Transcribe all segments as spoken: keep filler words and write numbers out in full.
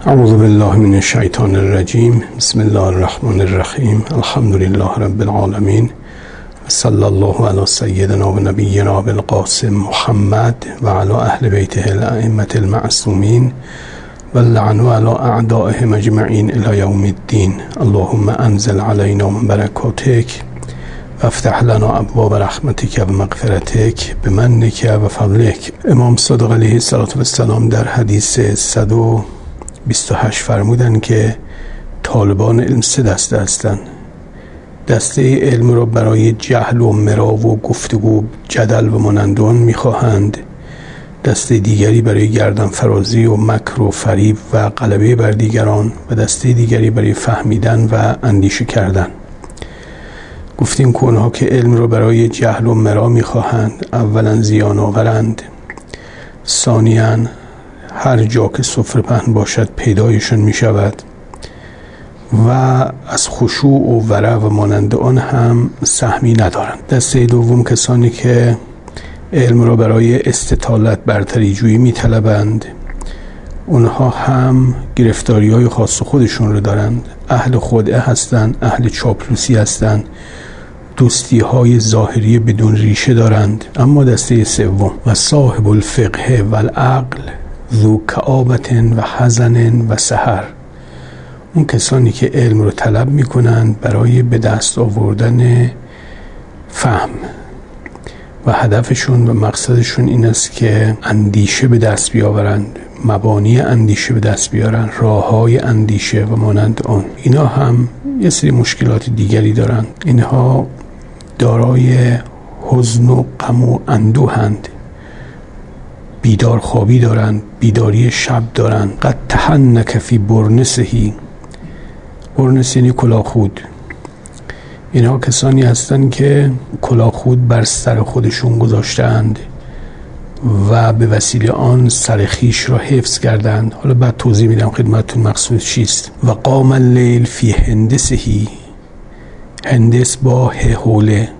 اعوذ بالله من الشیطان الرجیم. بسم الله الرحمن الرحیم. الحمد لله رب العالمین. صلی الله علی سیدنا و نبینا ابوالقاسم محمد و علی اهل بیته الائمة المعصومین و لعن علی اعدائهم اجمعین الی یوم الدین. اللهم انزل علینا من برکاتک و افتح لنا ابواب رحمتک و مغفرتک بمنک و فضلک. امام صادق علیه السلام در حدیث صد و بیست و هشت فرمودن که طالبان علم سه دسته هستند. دسته علم را برای جهل و مرا و گفتگو جدل و مانند آن می‌خواهند. دسته دیگری برای گردن فرازی و مکر و فریب و غلبه بر دیگران و دسته دیگری برای فهمیدن و اندیشه کردن. گفتیم که اونها که علم را برای جهل و مرا می‌خواهند اولا زیان آورند، ثانیاً هر جا که سفره پهن باشد پیدایشون می شود و از خشوع و ورع و مانند آن هم سهمی ندارند. دسته دوم کسانی که علم را برای استطالت برتری جویی می طلبند، اونها هم گرفتاری های خاص خودشون رو دارند. اهل خدعه هستند، اهل چاپلوسی هستند، دوستی های ظاهری بدون ریشه دارند. اما دسته سوم و صاحب الفقه و العقل ذو کآبت و حزن و سحر، اون کسانی که علم رو طلب میکنند برای به دست آوردن فهم و هدفشون و مقصدشون این است که اندیشه به دست بیاورند، مبانی اندیشه به دست بیارن، راههای اندیشه و مانند آن. اینا هم یه سری مشکلات دیگری دارند. اینها دارای حزن و غم و اندوهند، بیدار خوابی دارند، بیداری شب دارند. قد تحنک فی برنسهی، برنس یعنی کلاخود. اینها کسانی هستند که کلاخود بر سر خودشون گذاشتند و به وسیله آن سر خیش را حفظ کردند. حالا بعد توضیح میدم خدمتتون مقصود چیست. و قام اللیل فی هندسهی، هندس با هوله،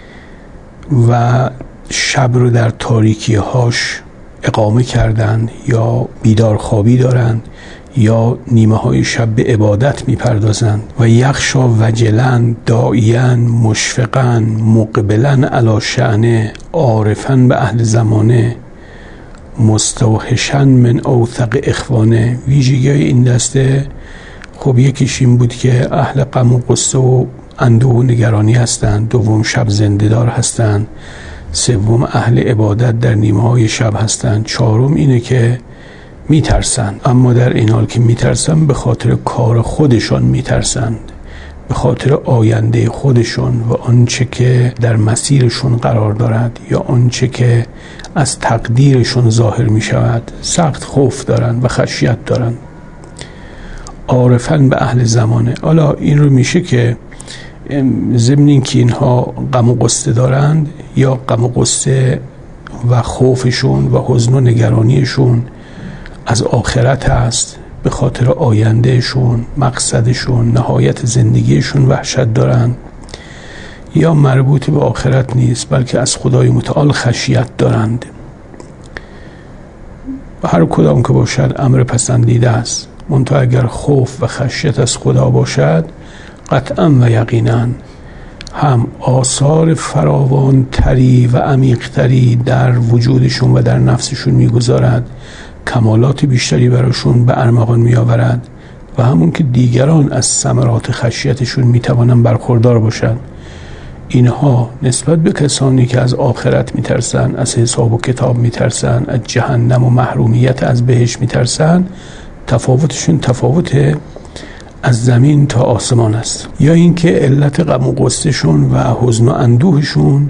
و شب رو در تاریکی هاش اقامه کردند یا بیدار خوابی دارند یا نیمه های شب به عبادت می پردازند. و یخشا وجلن داعیان مشفقن مقبلن علی شأنه عارفن به اهل زمانه مستوحشن من اوثق اخوانه. ویژگی این دسته خب یکیش این بود که اهل غم و غصه و اندوه و نگرانی هستند، دوم شب زنده دار هستند، سوم اهل عبادت در نیمه های شب هستند، چهارم اینه که میترسند. اما در این حال که میترسند به خاطر کار خودشان میترسند، به خاطر آینده خودشون و آنچه که در مسیرشون قرار دارد یا آنچه که از تقدیرشون ظاهر میشود سخت خوف دارند و خشیت دارند. عارفن به اهل زمانه. حالا این رو میشه که ضمن این که اینها غم و غصه دارند یا غم و غصه و خوفشون و حزن و نگرانیشون از آخرت هست، به خاطر آیندهشون، مقصدشون، نهایت زندگیشون وحشت دارند، یا مربوط به آخرت نیست بلکه از خدای متعال خشیت دارند. و هر کدام که باشد امر پسندیده است، منتها اگر خوف و خشیت از خدا باشد قطعا و یقینا هم آثار فراوان تری و عمیق تری در وجودشون و در نفسشون میگذارد، کمالات بیشتری براشون به ارمغان میآورد و همون که دیگران از ثمرات خشیتشون میتوانن برخوردار باشن. اینها نسبت به کسانی که از آخرت میترسن، از حساب و کتاب میترسن، از جهنم و محرومیت از بهشت میترسن، تفاوتشون تفاوت از زمین تا آسمان است. یا اینکه علت غم و غصه‌شون و حزن و اندوهشون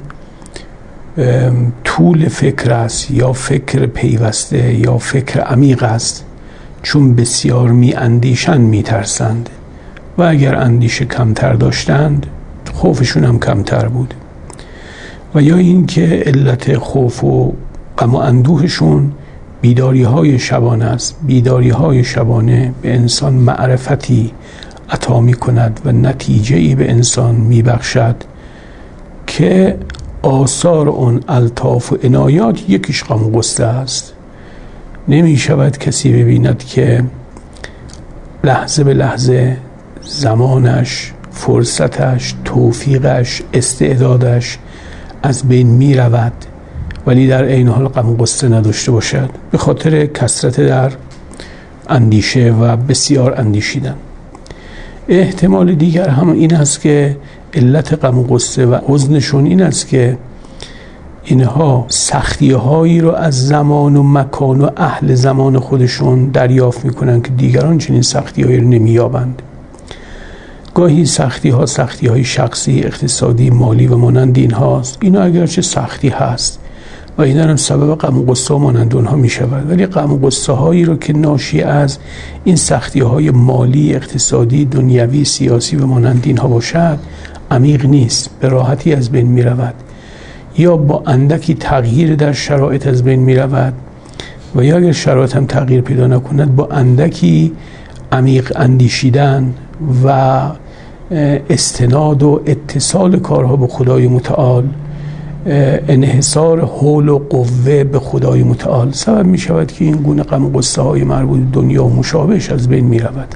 طول فکر است یا فکر پیوسته یا فکر عمیق است، چون بسیار می اندیشند می ترسند و اگر اندیشه کمتر داشتند خوفشون هم کمتر بود. و یا اینکه علت خوف و غم و اندوهشون بیداری های شبانه است. بیداری های شبانه به انسان معرفتی عطا می کند و نتیجه‌ای به انسان می بخشد که آثار اون الطاف و عنایات یکیش غم و غصه است. نمی شود کسی ببیند که لحظه به لحظه زمانش، فرصتش، توفیقش، استعدادش از بین می رود، ولی در عین حال غم و غصه نداشته باشد به خاطر کثرت در اندیشه و بسیار اندیشیدن. احتمال دیگر هم این است که علت غم و غصه و حزنشون این است که اینها سختی هایی رو از زمان و مکان و اهل زمان خودشون دریافت میکنن که دیگران چنین سختی هایی رو نمییابند. گاهی سختی ها سختی های شخصی، اقتصادی، مالی و مانند این هاست. اینا اگرچه سختی هست و اینا هم سبب غم و غصه و مانند اونها می شود، ولی غم و غصه هایی رو که ناشی از این سختی های مالی، اقتصادی، دنیوی، سیاسی و مانند اینها باشد عمیق نیست، به راحتی از بین می رود یا با اندکی تغییر در شرایط از بین می رود و یا اگر شرایط هم تغییر پیدا نکند با اندکی عمیق اندیشیدن و استناد و اتصال کارها به خدای متعال، انحصار حول و قوه به خدای متعال سبب می شود که این گونه غم و غصه های مربوط به دنیا و مشابهش از بین می رود.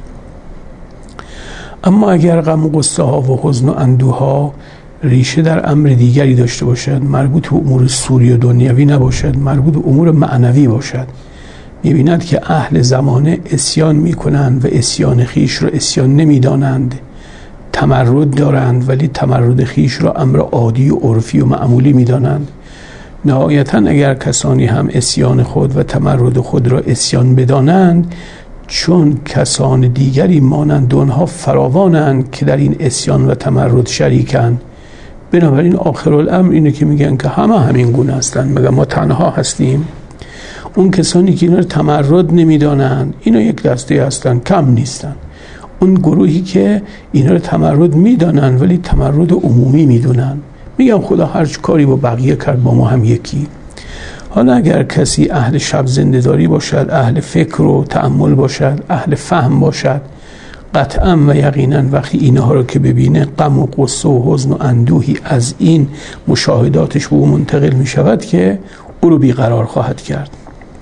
اما اگر غم و غصه ها و حزن و اندوه ها ریشه در امر دیگری داشته باشد، مربوط به امور سوری و دنیوی نباشد، مربوط به امور معنوی باشد، می بیند که اهل زمانه عصیان می کنند و عصیان خیش را عصیان نمی دانند، تمرد دارند ولی تمرد خیش را امر عادی و عرفی و معمولی می دانند. نهایتاً اگر کسانی هم عصیان خود و تمرد خود را عصیان بدانند، چون کسان دیگری مانند آنها فراوانند که در این عصیان و تمرد شریکند، بنابراین آخرالامر اینه که میگن که همه همین گونه هستند، مگر ما تنها هستیم؟ اون کسانی که اینا رو تمرد نمیدانند اینا یک دسته هستند، کم نیستند. اون گروهی که اینا رو تمرد میدانن ولی تمرد عمومی میدونن، میگم خدا هر کاری با بقیه کرد با ما هم یکی. حالا اگر کسی اهل شب زنده‌داری باشد، اهل فکر و تأمل باشد، اهل فهم باشد، قطعا و یقینا وقتی اینها رو که ببینه غم و غصه و حزن و اندوهی از این مشاهداتش به او منتقل میشود که او رو بیقرار خواهد کرد.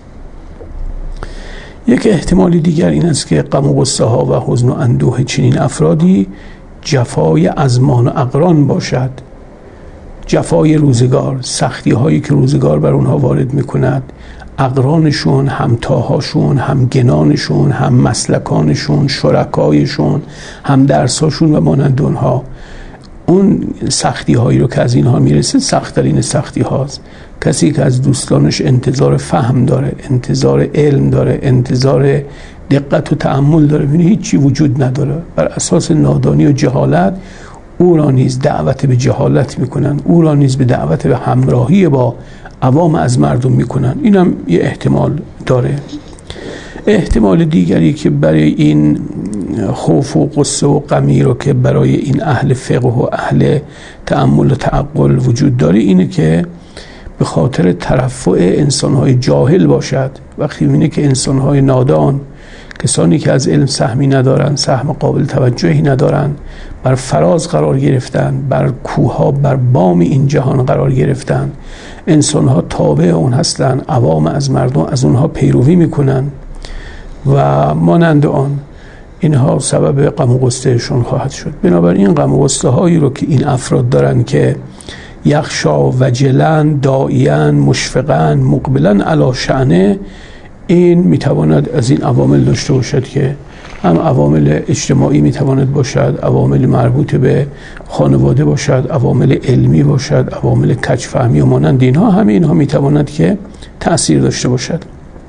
یک احتمال دیگر این است که غم و غصه ها و حزن و اندوه چنین افرادی جفای ازمان و اقران باشد، جفای روزگار، سختی هایی که روزگار بر اونها وارد میکند، اقرانشون، همتاهاشون، همگنانشون، هم مسلکانشون، شرکایشون، هم درساشون و مانند اونها، اون سختی هایی رو که از اینها میرسه سخت‌ترین سختی هاست. کسی که از دوستانش انتظار فهم داره، انتظار علم داره، انتظار دقت و تأمل داره، ببینه هیچی وجود نداره، بر اساس نادانی و جهالت او را نیز دعوت به جهالت میکنن، او را نیز به دعوت به همراهی با عوام از مردم میکنن. اینم یه احتمال داره. احتمال دیگری که برای این خوف و غصه و غمی رو که برای این اهل فقه و اهل تأمل و تعقل وجود داره اینه که به خاطر ترفع انسان‌های جاهل باشد. وقتی می‌بینه که انسان‌های نادان، کسانی که از علم سهمی ندارن، سهم قابل توجهی ندارن، بر فراز قرار گرفتن، بر کوه‌ها، بر بام این جهان قرار گرفتن، انسان‌ها تابع اون هستن، عوام از مردم از اونها پیروی میکنن و مانند آن، اینها سبب غم و غصه‌شون خواهد شد. بنابراین غم و غصه هایی رو که این افراد دارن که یخشا وجلن داعیان مشفقن مقبلن علی شأنه، این میتواند از این عوامل داشته باشد که هم عوامل اجتماعی میتواند باشد، عوامل مربوط به خانواده باشد، عوامل علمی باشد، عوامل کج‌فهمی و مانند اینها، همه اینها میتواند که تأثیر داشته باشد.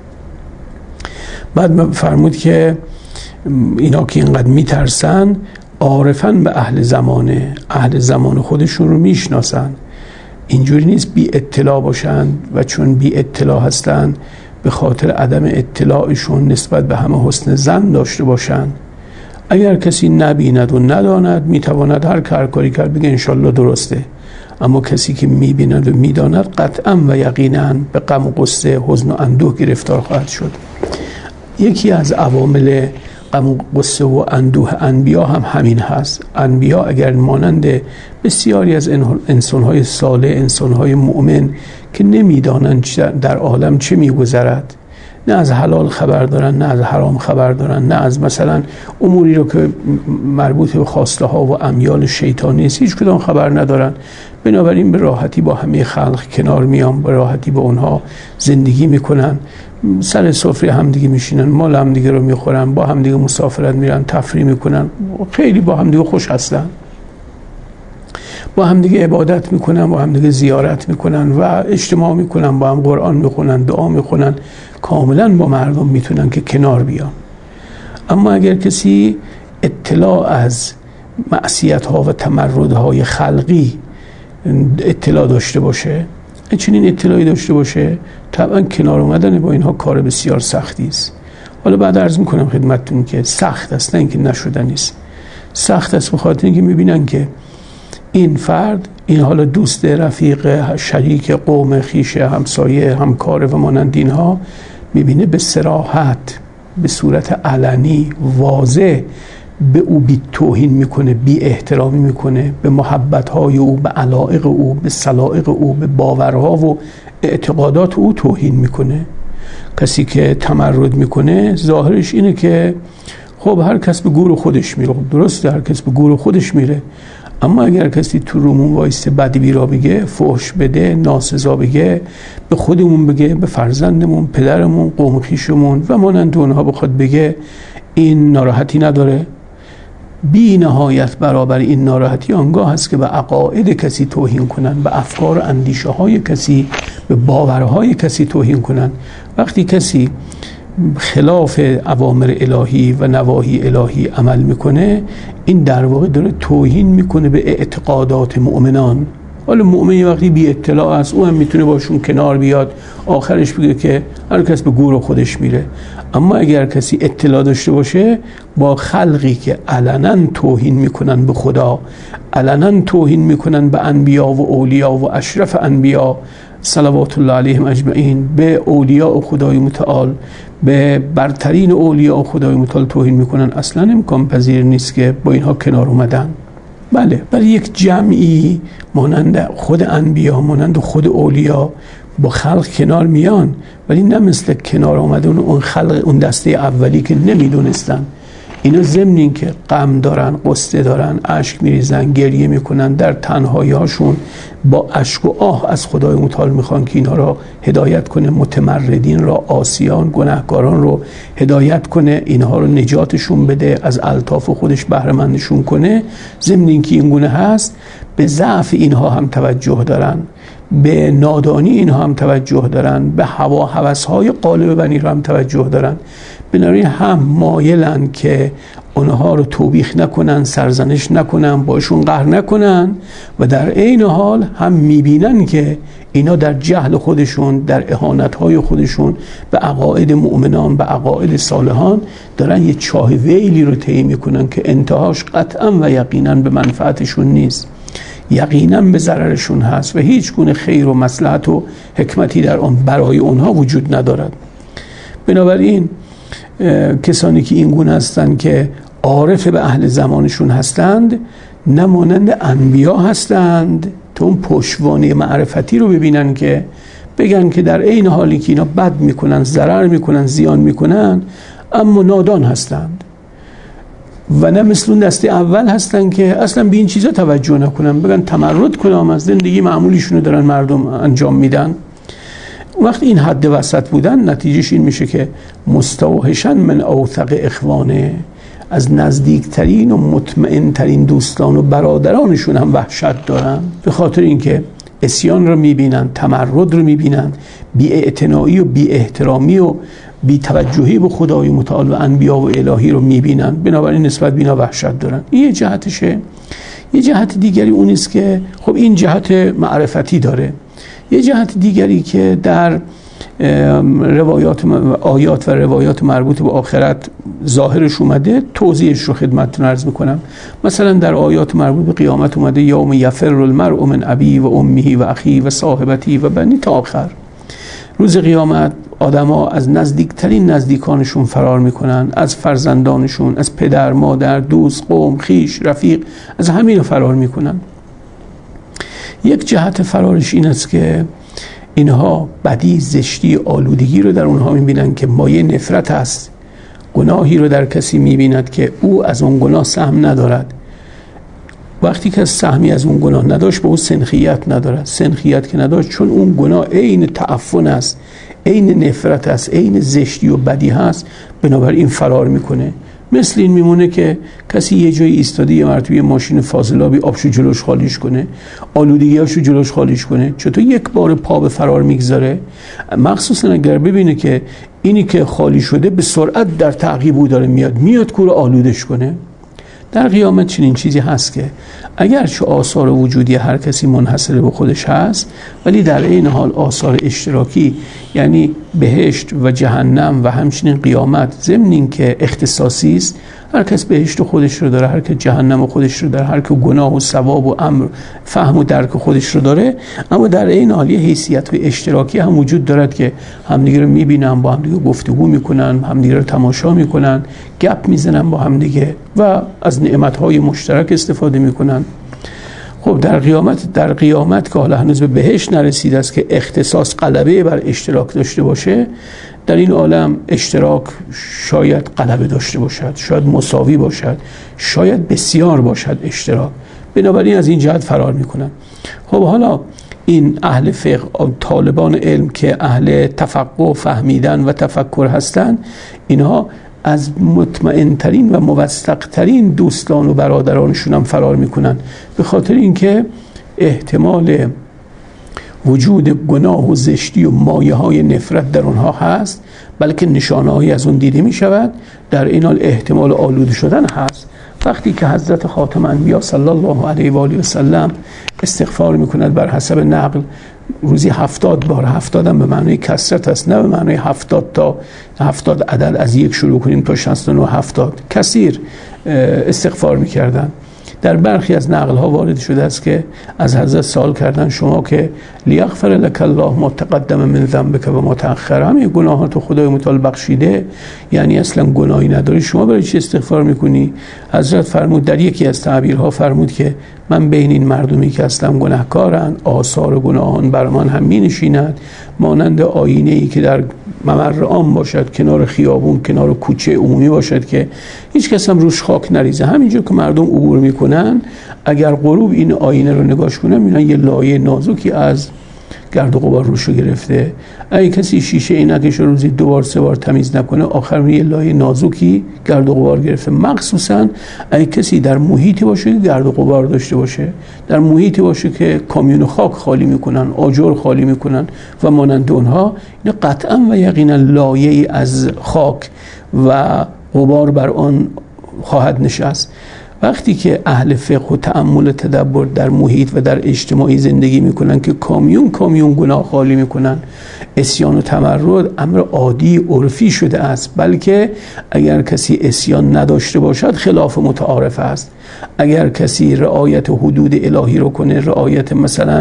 بعد فرمود که اینا که اینقدر میترسن عارفن به اهل زمانه، اهل زمان خودشون رو میشناسن، اینجوری نیست بی اطلاع باشن و چون بی اطلاع هستن به خاطر عدم اطلاعشون نسبت به همه حسن ظن داشته باشن. اگر کسی نبیند و نداند میتواند هر کار کاری کرد بگه انشالله درسته، اما کسی که میبیند و میداند قطعا و یقینا به غم و غصه، حزن و اندوه گرفتار خواهد شد. یکی از عوامل غم و غصه و اندوه انبیا هم همین هست. انبیا اگر مانند بسیاری از انسان‌های صالح، انسان‌های مؤمن که نمی‌دانند در عالم چه می‌گذرد، نه از حلال خبر دارن، نه از حرام خبر دارن، نه از مثلا اموری رو که مربوط به خواسته ها و امیال شیطانی است هیچ کدام خبر ندارن. بنابراین به راحتی با همه خلق کنار میان، به راحتی با اونها زندگی میکنن، سر سفره همدیگه میشینن، مال همدیگه رو میخورن، با همدیگه مسافرت میرن، تفریح میکنن، خیلی با همدیگه خوش هستن، با همدیگه عبادت میکنن، با همدیگه زیارت میکنن و اجتماع میکنن، با هم قرآن میخونن، دعا میخونن، کاملا با مردم میتونن که کنار بیان. اما اگر کسی اطلاع از معصیت ها و تمرد های خلقی اطلاع داشته باشه، چنین اطلاعی داشته باشه، طبعا کنار اومدن با اینها کار بسیار سختی است. حالا بعد عرض میکنم خدمتتون که سخت است، نه اینکه نشدنی است. سخت است به خاطر اینکه میبینن که این فرد، این حالا دوست، رفیق، شریک، قوم، خویشه، همسایه، همکار و مانند اینها، میبینه به صراحت، به صورت علنی واضح به او بی توهین میکنه، بی احترامی میکنه، به محبتهای او، به علایق او، به سلایق او، به باورها و اعتقادات او توهین میکنه. کسی که تمرد میکنه ظاهرش اینه که خب هر کس به گور خودش میره. درسته، هر کس به گور خودش میره، اما اگر کسی تو رومون وایسته بدی بیرا بگه، فحش بده، ناسزا بگه، به خودمون بگه، به فرزندمون، پدرمون، قوم خویشمون و مانند اونها بخواد بگه، این ناراحتی نداره؟ بی نهایت برابر این ناراحتی آنگاه هست که به عقاید کسی توهین کنن، به افکار و اندیشه های کسی، به باورهای کسی توهین کنن. وقتی کسی خلاف اوامر الهی و نواهی الهی عمل میکنه، این در واقع داره توهین میکنه به اعتقادات مؤمنان. حالا مؤمنی وقتی بی اطلاع است، او هم میتونه باشون کنار بیاد، آخرش بگه که هر کس به گور خودش میره. اما اگر کسی اطلاع داشته باشه، با خلقی که علنا توهین میکنن به خدا، علنا توهین میکنن به انبیا و اولیا و اشرف انبیا صلوات الله علیهم اجمعین، به اولیاء خدای متعال، به برترین اولیاء خدای متعال توهین میکنن، اصلا امکان پذیر نیست که با اینها کنار اومدن. بله، برای یک جمعی مانند خود انبیا، مانند خود اولیا با خلق کنار میان، ولی نه مثل کنار آمدن اون خلق، اون دسته اولی که نمیدونستن. اینا ضمن این که غم دارن، قصه دارن، اشک میریزن، گریه میکنن، در تنهایی هاشون با اشک و آه از خدای متعال میخوان که اینها را هدایت کنه، متمردین را، عاصیان، گناهکاران رو هدایت کنه، اینها رو نجاتشون بده، از الطاف خودش بهره مندشون کنه. ضمن این که این گونه هست، به ضعف اینها هم توجه دارن، به نادانی اینها هم توجه دارن، به هوا هوس‌های قالب بنی رو هم توجه دارن. بنابراین هم مایلن که اونها رو توبیخ نکنن، سرزنش نکنن، باشون قهر نکنن، و در عین حال هم میبینن که اینا در جهل خودشون، در اهانت‌های خودشون به عقاید مؤمنان، به عقاید صالحان دارن یه چاه ویلی رو طی میکنن که انتهاش قطعا و یقینا به منفعتشون نیست، یقینا به ضررشون هست و هیچ گونه خیر و مصلحت و حکمتی در آن برای اونها وجود ندارد. بنابراین کسانی که این گونه هستند که عارف به اهل زمانشون هستند، نه مانند انبیا هستند تا اون پشتوانه معرفتی رو ببینن که بگن که در عین حالی که اینا بد میکنن، ضرر میکنن، زیان میکنن، اما نادان هستند. و نه مثل اون دسته اول هستن که اصلا به این چیزا توجه نکنن، بگن تمرد کنم، از زندگی معمولیشونو دارن مردم انجام میدن. وقتی این حد وسط بودن، نتیجهش این میشه که مستوحشن من اوثق اخوانه، از نزدیکترین و مطمئنترین دوستان و برادرانشون هم وحشت دارن، به خاطر اینکه عصیان رو میبینن، تمرد رو میبینن، بی اعتنایی و بی احترامی و بی توجهی به خدای متعال و انبیا و الهی رو میبینن، بنابراین نسبت بینا وحشت دارن. این یه جهتشه. یه جهت دیگری اون است که خب این جهت معرفتی داره. یه جهت دیگری که در روایات آیات و روایات مربوط به آخرت ظاهرش اومده، توضیحش رو خدمتتون عرض میکنم. مثلا در آیات مربوط به قیامت اومده یوم یفر المرء من ابی و امه و اخی و صاحبتی و بنی تا آخر. روز قیامت آدم‌ها از نزدیکترین نزدیکانشون فرار میکنن، از فرزندانشون، از پدر، مادر، دوست، قوم، خیش، رفیق، از همین فرار میکنن. یک جهت فرارش این است که اینها بدی، زشتی، آلودگی رو در اونها میبینن که مایه نفرت است. گناهی رو در کسی میبیند که او از اون گناه سهم ندارد. وقتی که سهمی از اون گناه نداشت به اون سنخیت ندارد. سنخیت که نداشت چون اون گناه عین تعفن است، عین نفرت است، عین زشتی و بدی هست، بنابراین فرار میکنه. مثل این میمونه که کسی یه جایی ایستاده یه مرتبه ماشین فاضلابی آبشو جلوش خالیش کنه، آلودگیاشو جلوش خالیش کنه، چطور یک بار پا به فرار میگذاره؟ مخصوصا اگر ببینه که اینی که خالی شده به سرعت در تعقیب او داره میاد میاد که رو آلودش کنه. در قیامت چنین چیزی هست که اگرچه آثار وجودی هر کسی منحصر به خودش هست، ولی در این حال آثار اشتراکی، یعنی بهشت و جهنم و همچنین قیامت، ضمن این که اختصاصی است، هر کس بهشت خودش رو داره، هر کس جهنم خودش رو داره، هر کس گناه و ثواب و امر فهم و درک خودش رو داره، اما در این حال یه حیثیت اشتراکی هم وجود دارد که همدیگه رو میبینن، با همدیگه گفتگو میکنن، همدیگه رو تماشا میکنن، گپ میزنن با همدیگه و از نعمتهای مشترک استفاده میکنن. خب در قیامت در قیامت که حالا هنوز به بهشت نرسیده است که اختصاص غلبه بر اشتراک داشته باشه، در این عالم اشتراک شاید غلبه داشته باشد، شاید مساوی باشد، شاید بسیار باشد اشتراک. بنابراین از این جهت فرار میکنن. خب حالا این اهل فقه، طالبان علم که اهل تفقه، فهمیدن و تفکر هستند، اینها از مطمئن ترین و موثق ترین دوستان و برادرانشون هم فرار میکنن، به خاطر اینکه احتمال وجود گناه و زشتی و مایه های نفرت در اونها هست، بلکه نشانه هایی از اون دیده می شود. در این حال احتمال آلوده شدن هست. وقتی که حضرت خاتم انبیا صلی الله علیه و آله و سلم استغفار میکند بر حسب نقل روزی هفتاد بار، هفتاد هم به معنای کثرت است، نه به معنای هفتاد تا هفتاد عدد از یک شروع کنیم تا شصت و نه هفتاد، کثیر استغفار میکردن. در برخی از نقل ها وارد شده است که از حضرت سوال کردن شما که لیغفر لک الله ما تقدم من ذنبک و ما تأخر، همه گناهات خدای متعال بخشیده، یعنی اصلا گناهی نداری، شما برای چی استغفار میکنی؟ حضرت فرمود، در یکی از تعبیرها فرمود که من بین این مردمی که اصلا گناهکارند آثار گناهان بر من هم می نشیند، مانند آینه ای که در ممر عام باشد، کنار خیابون، کنار کوچه عمومی باشد که هیچ کس هم روش خاک نریزه، همینجور که مردم عبور میکنن اگر غروب این آینه رو نگاش کنن میبینن یه لایه نازکی از گرد و غبار روشو گرفته. اگه کسی شیشه عینکش رو روزی دو بار سه بار تمیز نکنه آخر یه لایه نازکی گرد و غبار گرفته. مخصوصا اگه کسی در محیطی باشه که گرد و غبار داشته باشه، در محیطی باشه که کامیون خاک خالی میکنن، آجر خالی میکنن و مانند اونها، این قطعا و یقینا لایه‌ای از خاک و غبار بر آن خواهد نشست. وقتی که اهل فقه و تأمل و تدبر در محیط و در اجتماعی زندگی میکنن که کامیون کامیون گناه خالی میکنن، عصیان و تمرد امر عادی عرفی شده است، بلکه اگر کسی عصیان نداشته باشد خلاف متعارف است. اگر کسی رعایت حدود الهی رو کنه، رعایت مثلا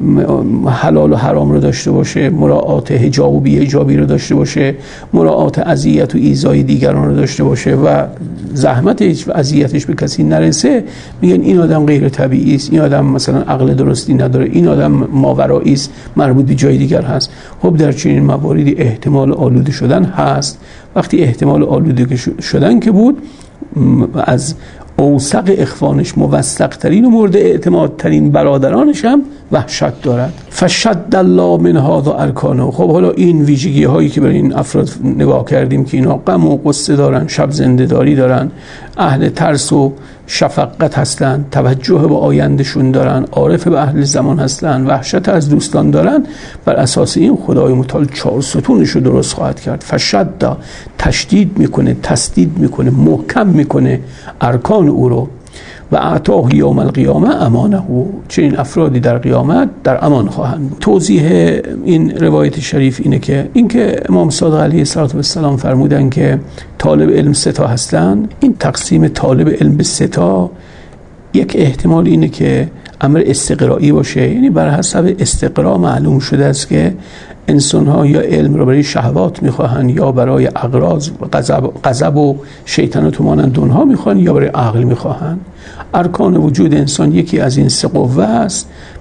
حلال و حرام رو داشته باشه، مراعات حجاب و بی حجابی رو داشته باشه، مراعات اذیت و ایذای دیگران رو داشته باشه و زحمتش و اذیتش به کسی نرسه، میگن این آدم غیر طبیعی است، این آدم مثلا عقل درستی نداره، این آدم ماورایی است، مربوط به جای دیگر هست. خب در چنین مواردی احتمال آلوده شدن هست. وقتی احتمال آلوده شدن که بود، از اوثق اخوانش، موثق ترین و مورد اعتماد ترین برادرانش هم وحشت دارد. فشد الله من هذا ارکانه. خب حالا این ویژگی هایی که برای این افراد نگاه کردیم که اینا غم و غصه دارن، شب زنده داری دارن، اهل ترس و شفقت هستن، توجه به آیندهشون دارن، عارف به اهل زمان هستن، وحشت از دوستان دارن، بر اساس این خدای متعال چهار ستونش رو درست خواهد کرد. فشد، تشدید میکنه، تسدید میکنه، محکم میکنه ارکان او رو. و اعطاه یوم القیامه امانه. چنین افرادی در قیامت در امان خواهند بود. توضیح این روایت شریف اینه که اینکه امام صادق علیه السلام فرمودن که طالب علم سه تا هستن، این تقسیم طالب علم به سه تا یک احتمال اینه که امر استقرایی باشه، یعنی بر حسب استقرا معلوم شده است که انسان ها یا علم رو برای شهوات میخواهن یا برای اغراض و غضب غضب و شیطنت و مانند اونها میخواهن یا برای عقل میخواهن. ارکان وجود انسان یکی از این سه قوه است.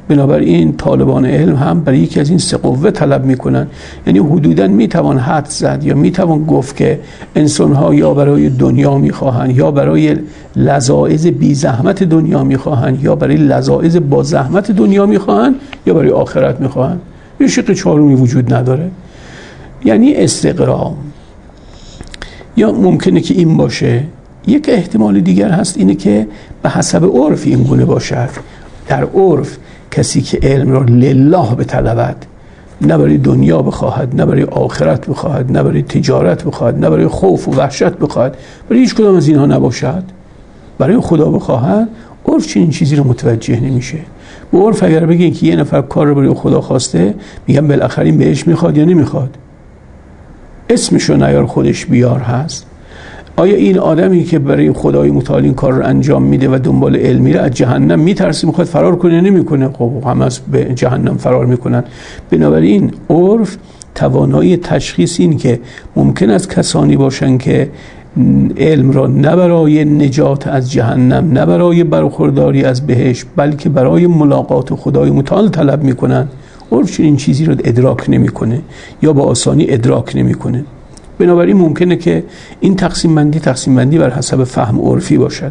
بنابراین طالبان علم هم برای یکی از این سه قوه طلب میکنن. یعنی حدوداً میتوان حد زد یا میتوان گفت که انسان‌ها یا برای دنیا میخواهند یا برای لذاذ بی زحمت دنیا میخواهند یا برای لذاذ با زحمت دنیا میخواهند یا برای آخرت میخواهند. یه شق چهارمی وجود نداره. یعنی استقرا. یا ممکنه که این باشه. یک احتمال دیگر هست اینه که به حسب عرف این گونه باشد. در عرف کسی که علم را لله بطلبد، نه برای دنیا بخواهد، نه برای آخرت بخواهد، نه برای تجارت بخواهد، نه برای خوف و وحشت بخواهد، برای هیچ کدام از اینها نباشد، برای خدا بخواهد، عرف چنین چیزی رو متوجه نمیشه. به عرف اگر بگین که یه نفر کار رو برای خدا خواسته، میگن بالاخره این بهش میخواد یا نمیخواد، اسمشو نیار خودش بیار هست. آیا این آدمی که برای خدای متعال این کار رو انجام میده و دنبال علم میره از جهنم میترسه میخواد فرار کنه نمیکنه؟ خب همه از به جهنم فرار میکنن. بنابراین عرف توانایی تشخیص این که ممکن است کسانی باشن که علم را نه برای نجات از جهنم، نه برای برخورداری از بهشت، بلکه برای ملاقات خدای متعال طلب میکنن، عرف چنین چیزی رو ادراک نمیکنه یا با آسانی ادراک نمیکنه. بنابراین ممکنه که این تقسیم بندی تقسیم بندی بر حسب فهم عرفی باشد.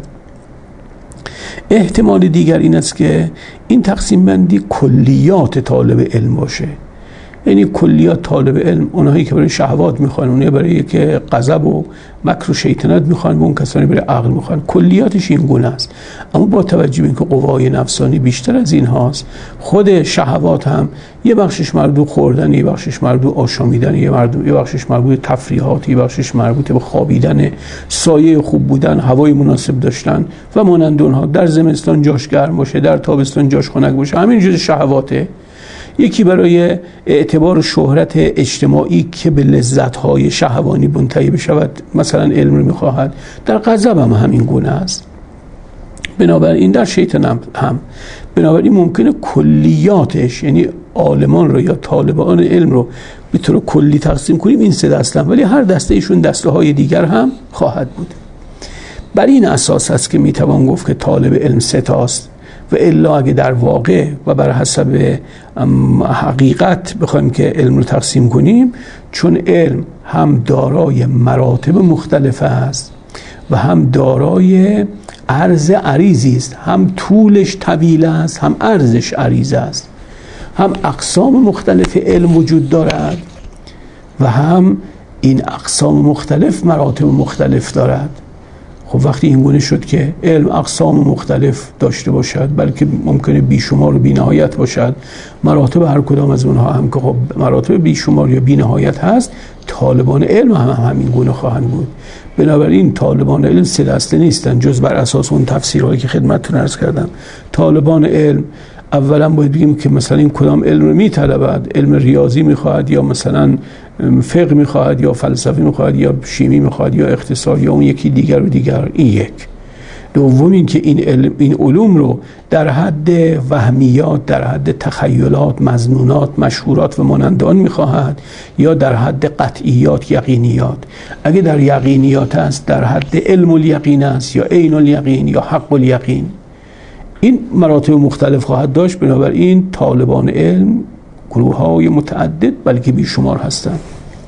احتمال دیگر این است که این تقسیم بندی کلیات طالب علم باشه. یعنی کلیات طالب علم اونایی که برای شهوات میخوان، اونایی برای که غضب و مکر و شیطنت میخوان، و اون کسانی برای عقل میخوان. کلیاتش این گونه است. اما با توجه به اینکه قوای نفسانی بیشتر از این هاست، خود شهوات هم یه بخشش مربوط خوردن، یه بخشش مربوط آشامیدن، یه مربوط یه بخشش مربوط تفریحات، یه بخشش مربوط به خوابیدن، سایه خوب بودن، هوای مناسب داشتن و مانند اونها. در زمستان جاش گرم باشه، در تابستان جاش خنک باشه، همین جز شهواته. یکی برای اعتبار شهرت اجتماعی که به لذت‌های شهوانی منتهی بشود مثلا علم رو می‌خواهد. در غضب هم همین گونه است. بنابراین در شیطان هم بنابراین ممکنه کلیاتش، یعنی عالمان رو یا طالبان علم رو به طور کلی تقسیم کنیم این سه دسته، ولی هر دسته ایشون دسته‌های دیگر هم خواهد بود. بر این اساس است که میتوان گفت که طالب علم سه تاست. و الا اگه در واقع و بر حسب حقیقت بخوایم که علم رو تقسیم کنیم، چون علم هم دارای مراتب مختلف است و هم دارای عرض عریضی است، هم طولش طویل است، هم عرضش عریض است، هم اقسام مختلف علم وجود دارد و هم این اقسام مختلف مراتب مختلف دارد. خب وقتی این گونه شد که علم اقسام مختلف داشته باشد، بلکه ممکنه بیشمار و بی‌نهایت باشد، مراتب هر کدام از اونها هم که خب مراتب بیشمار یا بی‌نهایت هست، طالبان علم هم, هم همین گونه خواهند بود. بنابراین طالبان علم سه دسته نیستن جز بر اساس اون تفسیرهایی که خدمتتون عرض کردم. طالبان علم اولا باید بگیم که مثلا این کدام علم رو میطلبد، علم ریاضی میخواهد یا مثلا فقه میخواهد یا فلسفه میخواهد یا شیمی میخواهد یا اقتصاد یا اون یکی دیگر و دیگر. این یک. دوم این که این علم این علوم رو در حد وهمیات، در حد تخیلات، مظنونات، مشهورات و مانند آن میخواهد یا در حد قطعیات، یقینیات. اگه در یقینیات است در حد علم الیقین است یا عین الیقین یا حق الیقین. این مراتب مختلف خواهد داشت. بنابراین طالبان علم گروه‌های متعدد بلکه بیشمار هستند.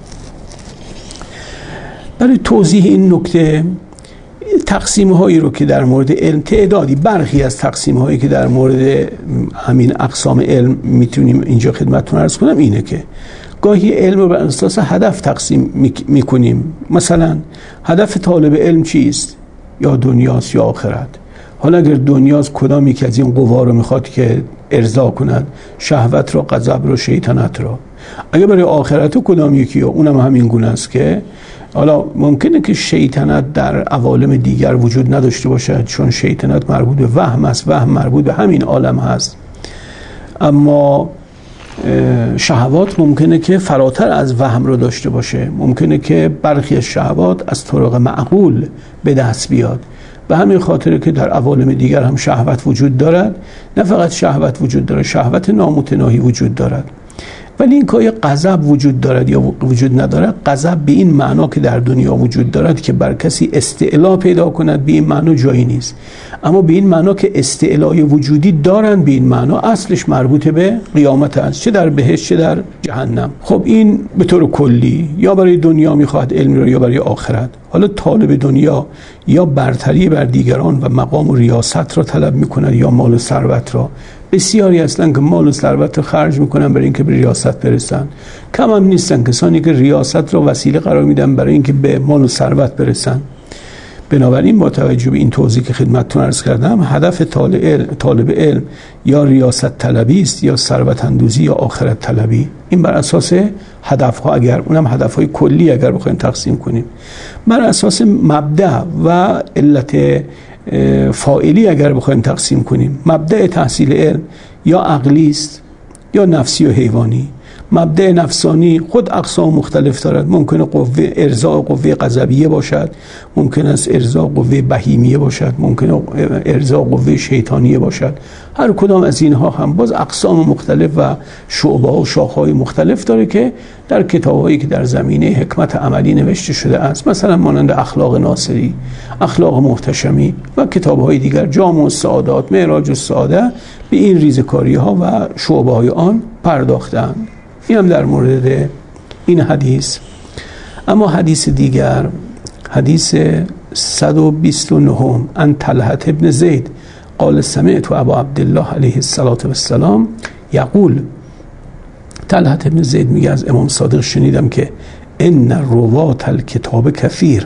برای توضیح این نکته تقسیم هایی رو که در مورد علم، تعدادی برخی از تقسیم هایی که در مورد همین اقسام علم میتونیم اینجا خدمتتون عرض کنم اینه که گاهی علم رو بر اساس هدف تقسیم میکنیم. مثلا هدف طالب علم چیست؟ یا دنیاست یا آخرت. حالا اگر دنیاست کدام یک از این قوا رو میخواد که ارضا کند؟ شهوت را، غضب را، شیطنت را. اگر برای آخرت کدام یکی ها؟ اونم همین گونه است که حالا ممکنه که شیطنت در عوالم دیگر وجود نداشته باشد، چون شیطنت مربوط به وهم است، وهم مربوط به همین عالم هست. اما شهوات ممکنه که فراتر از وهم رو داشته باشه. ممکنه که برخی از شهوات از طرق معقول به دست بیاد. به همین خاطره که در عوالم دیگر هم شهوت وجود دارد. نه فقط شهوت وجود دارد، شهوت نامتناهی وجود دارد. ولی این که غضب وجود دارد یا وجود ندارد، غضب به این معنا که در دنیا وجود دارد که بر کسی استعلا پیدا کند، به این معنا جایی نیست. اما به این معنا که استعلای وجودی دارند، به این معنا اصلش مربوط به قیامت است، چه در بهشت چه در جهنم. خب این به طور کلی یا برای دنیا میخواد علم رو یا برای آخرت. حالا طالب دنیا یا برتری بر دیگران و مقام و ریاست را طلب میکند یا مال و ثروت را. بسیاری هستن که مال و ثروت رو خرج میکنن برای اینکه به ریاست برسن. کم هم نیستن کسانی که ریاست رو وسیله قرار میدن برای اینکه به مال و ثروت برسن. بنابراین با توجه به این توضیح که خدمتتون عرض کردم، هدف طالب علم یا ریاست طلبی است یا ثروت اندوزی یا آخرت طلبی. این بر اساس هدف ها، اگر اونم هدف های کلی اگر بخوایم تقسیم کنیم، بر اساس مبدأ و علت فاعلی اگر بخوایم تقسیم کنیم، مبدأ تحصیل علم یا عقلی است یا نفسی و حیوانی. مبدأ نفسانی خود اقسام مختلف دارد. ممکنه قوه ارضاء قوه غضبیه باشد، ممکن است ارضاء قوه بهیمیه باشد، ممکنه ارضاء قوه شیطانیه باشد. هر کدام از اینها هم باز اقسام مختلف و شعبه و شاخه‌های مختلف داره که در کتاب‌هایی که در زمینه حکمت عملی نوشته شده است، مثلا مانند اخلاق ناصری، اخلاق محتشمی و کتاب‌های دیگر، جامع السعادات، معراج السعاده، به این ریزکاری‌ها و شعبه‌های آن پرداختند. این هم در مورد این حدیث. اما حدیث دیگر، حدیث صد و بیست و نه عن طلحة ابن زید قال سمعت ابا عبدالله علیه السلام یقول، طلحة ابن زید میگه از امام صادق شنیدم که ان روات الکتاب کثیر،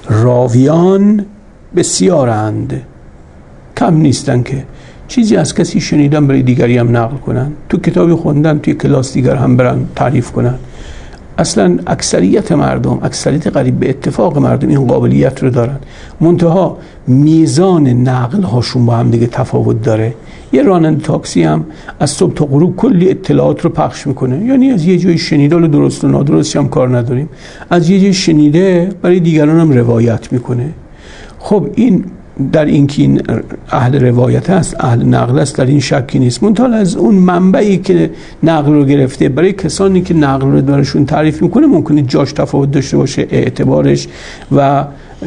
راویان بسیارند، کم نیستن که چیزی از کسی شنیدن برای دیگری هم نقل کنن، تو کتابی خوندن توی کلاس دیگر هم برن تعریف کنن. اصلا اکثریت مردم، اکثریت قریب به اتفاق مردم این قابلیت رو دارن، منتها میزان نقل هاشون با هم دیگه تفاوت داره. یه راننده تاکسی هم از صبح تا غروب کلی اطلاعات رو پخش میکنه، یعنی از یه جای شنیده، رو درست و نادرست هم کار نداریم، از یه جای شنیده برای دیگران هم روایت میکنه. خب این در این که این اهل روایت است، اهل نقل است، در این شکی نیست. منتها از اون منبعی که نقل رو گرفته برای کسانی که نقل رو براشون تعریف میکنه ممکنه جاش تفاوت داشته باشه، اعتبارش و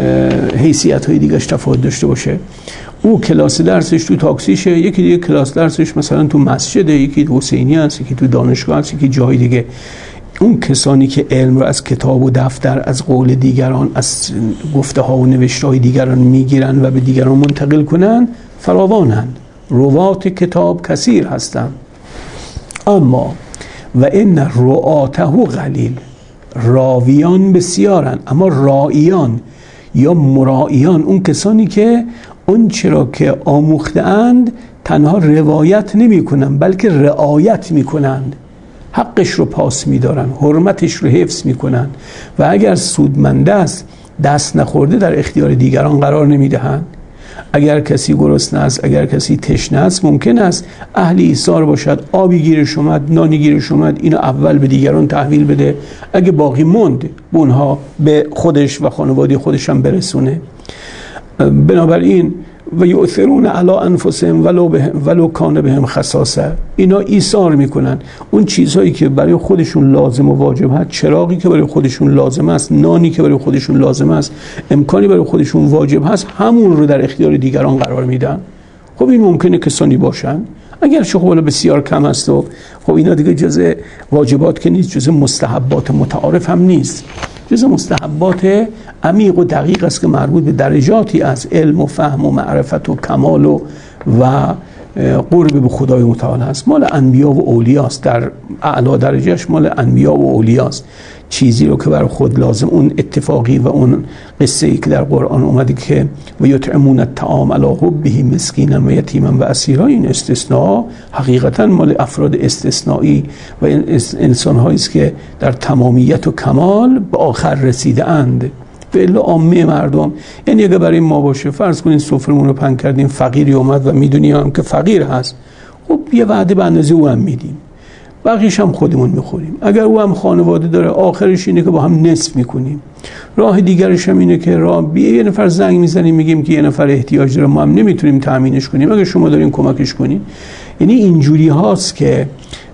حیثیت های دیگهش تفاوت داشته باشه. او کلاس درسش تو تاکسیشه، یکی دیگه کلاس درسش مثلا تو مسجده، یکی حسینی است، یکی تو دانشگاه است، یکی جای دیگه. اون کسانی که علم رو از کتاب و دفتر، از قول دیگران، از گفته ها و نوشته های دیگران میگیرن و به دیگران منتقل کنن فراوانند. روات کتاب کثیر هستند، اما و ان رعاته قلیل، راویان بسیارن، اما رائیان یا مرائیان، اون کسانی که اون چرا که آموخته‌اند تنها روایت نمی کنن بلکه رعایت می کنند، حقش رو پاس می‌دارن، حرمتش رو حفظ می‌کنن و اگر سودمنده است دست نخورده در اختیار دیگران قرار نمی‌دهند. اگر کسی گرسنه است، اگر کسی تشنه است، ممکن است اهل ایثار باشد، آبی گیرش اومد، نانی گیرش اومد، اینو اول به دیگران تحویل بده، اگه باقی موند اونها به خودش و خانواده خودش هم برسونه. بنابراین و یؤثرون علی انفسهم ولو بهم ولو کان بهم خصاصه، اینا ایثار میکنن اون چیزهایی که برای خودشون لازم و واجب هست، چراغی که برای خودشون لازم است، نانی که برای خودشون لازم است، امکانی برای خودشون واجب هست، همون رو در اختیار دیگران قرار میدن. خب این ممکنه کسانی باشن، اگر شغل بسیار کم است و خب اینا دیگه جزء واجبات که نیست، جزء مستحبات متعارف هم نیست، جزء مستحبات عمیق و دقیق است که مربوط به درجاتی از علم و فهم و معرفت و کمال و و قرب به خدای متعال است. مال انبیا و اولیاء است، در اعلی درجهش مال انبیا و اولیاء است. چیزی رو که برای خود لازم، اون اتفاقی و اون قصه ای که در قرآن اومده که و یطعمون الطعام علی حبه مسکینا و یتیما و اسیرا، این استثناء حقیقتا مال افراد استثنایی و انسان هایی است که در تمامیت و کمال به آخر رسیده اند. به عامه مردم، یعنی اگه برای ما باشه، فرض کنین سفرمون رو پهن کردیم، فقیری اومد و میدونیم هم که فقیر هست، خب یه وعده به اندازه او هم میدیم، بقیش هم خودمون میخوریم. اگر او هم خانواده داره، آخرش اینه که با هم نصف میکنیم. راه دیگرش هم اینه که راه بیه یه نفر زنگ میزنیم میگیم که یه نفر احتیاج داره، ما هم نمیتونیم تامینش کنیم، اگه شما دارین کمکش کنین. یعنی اینجوری هاست که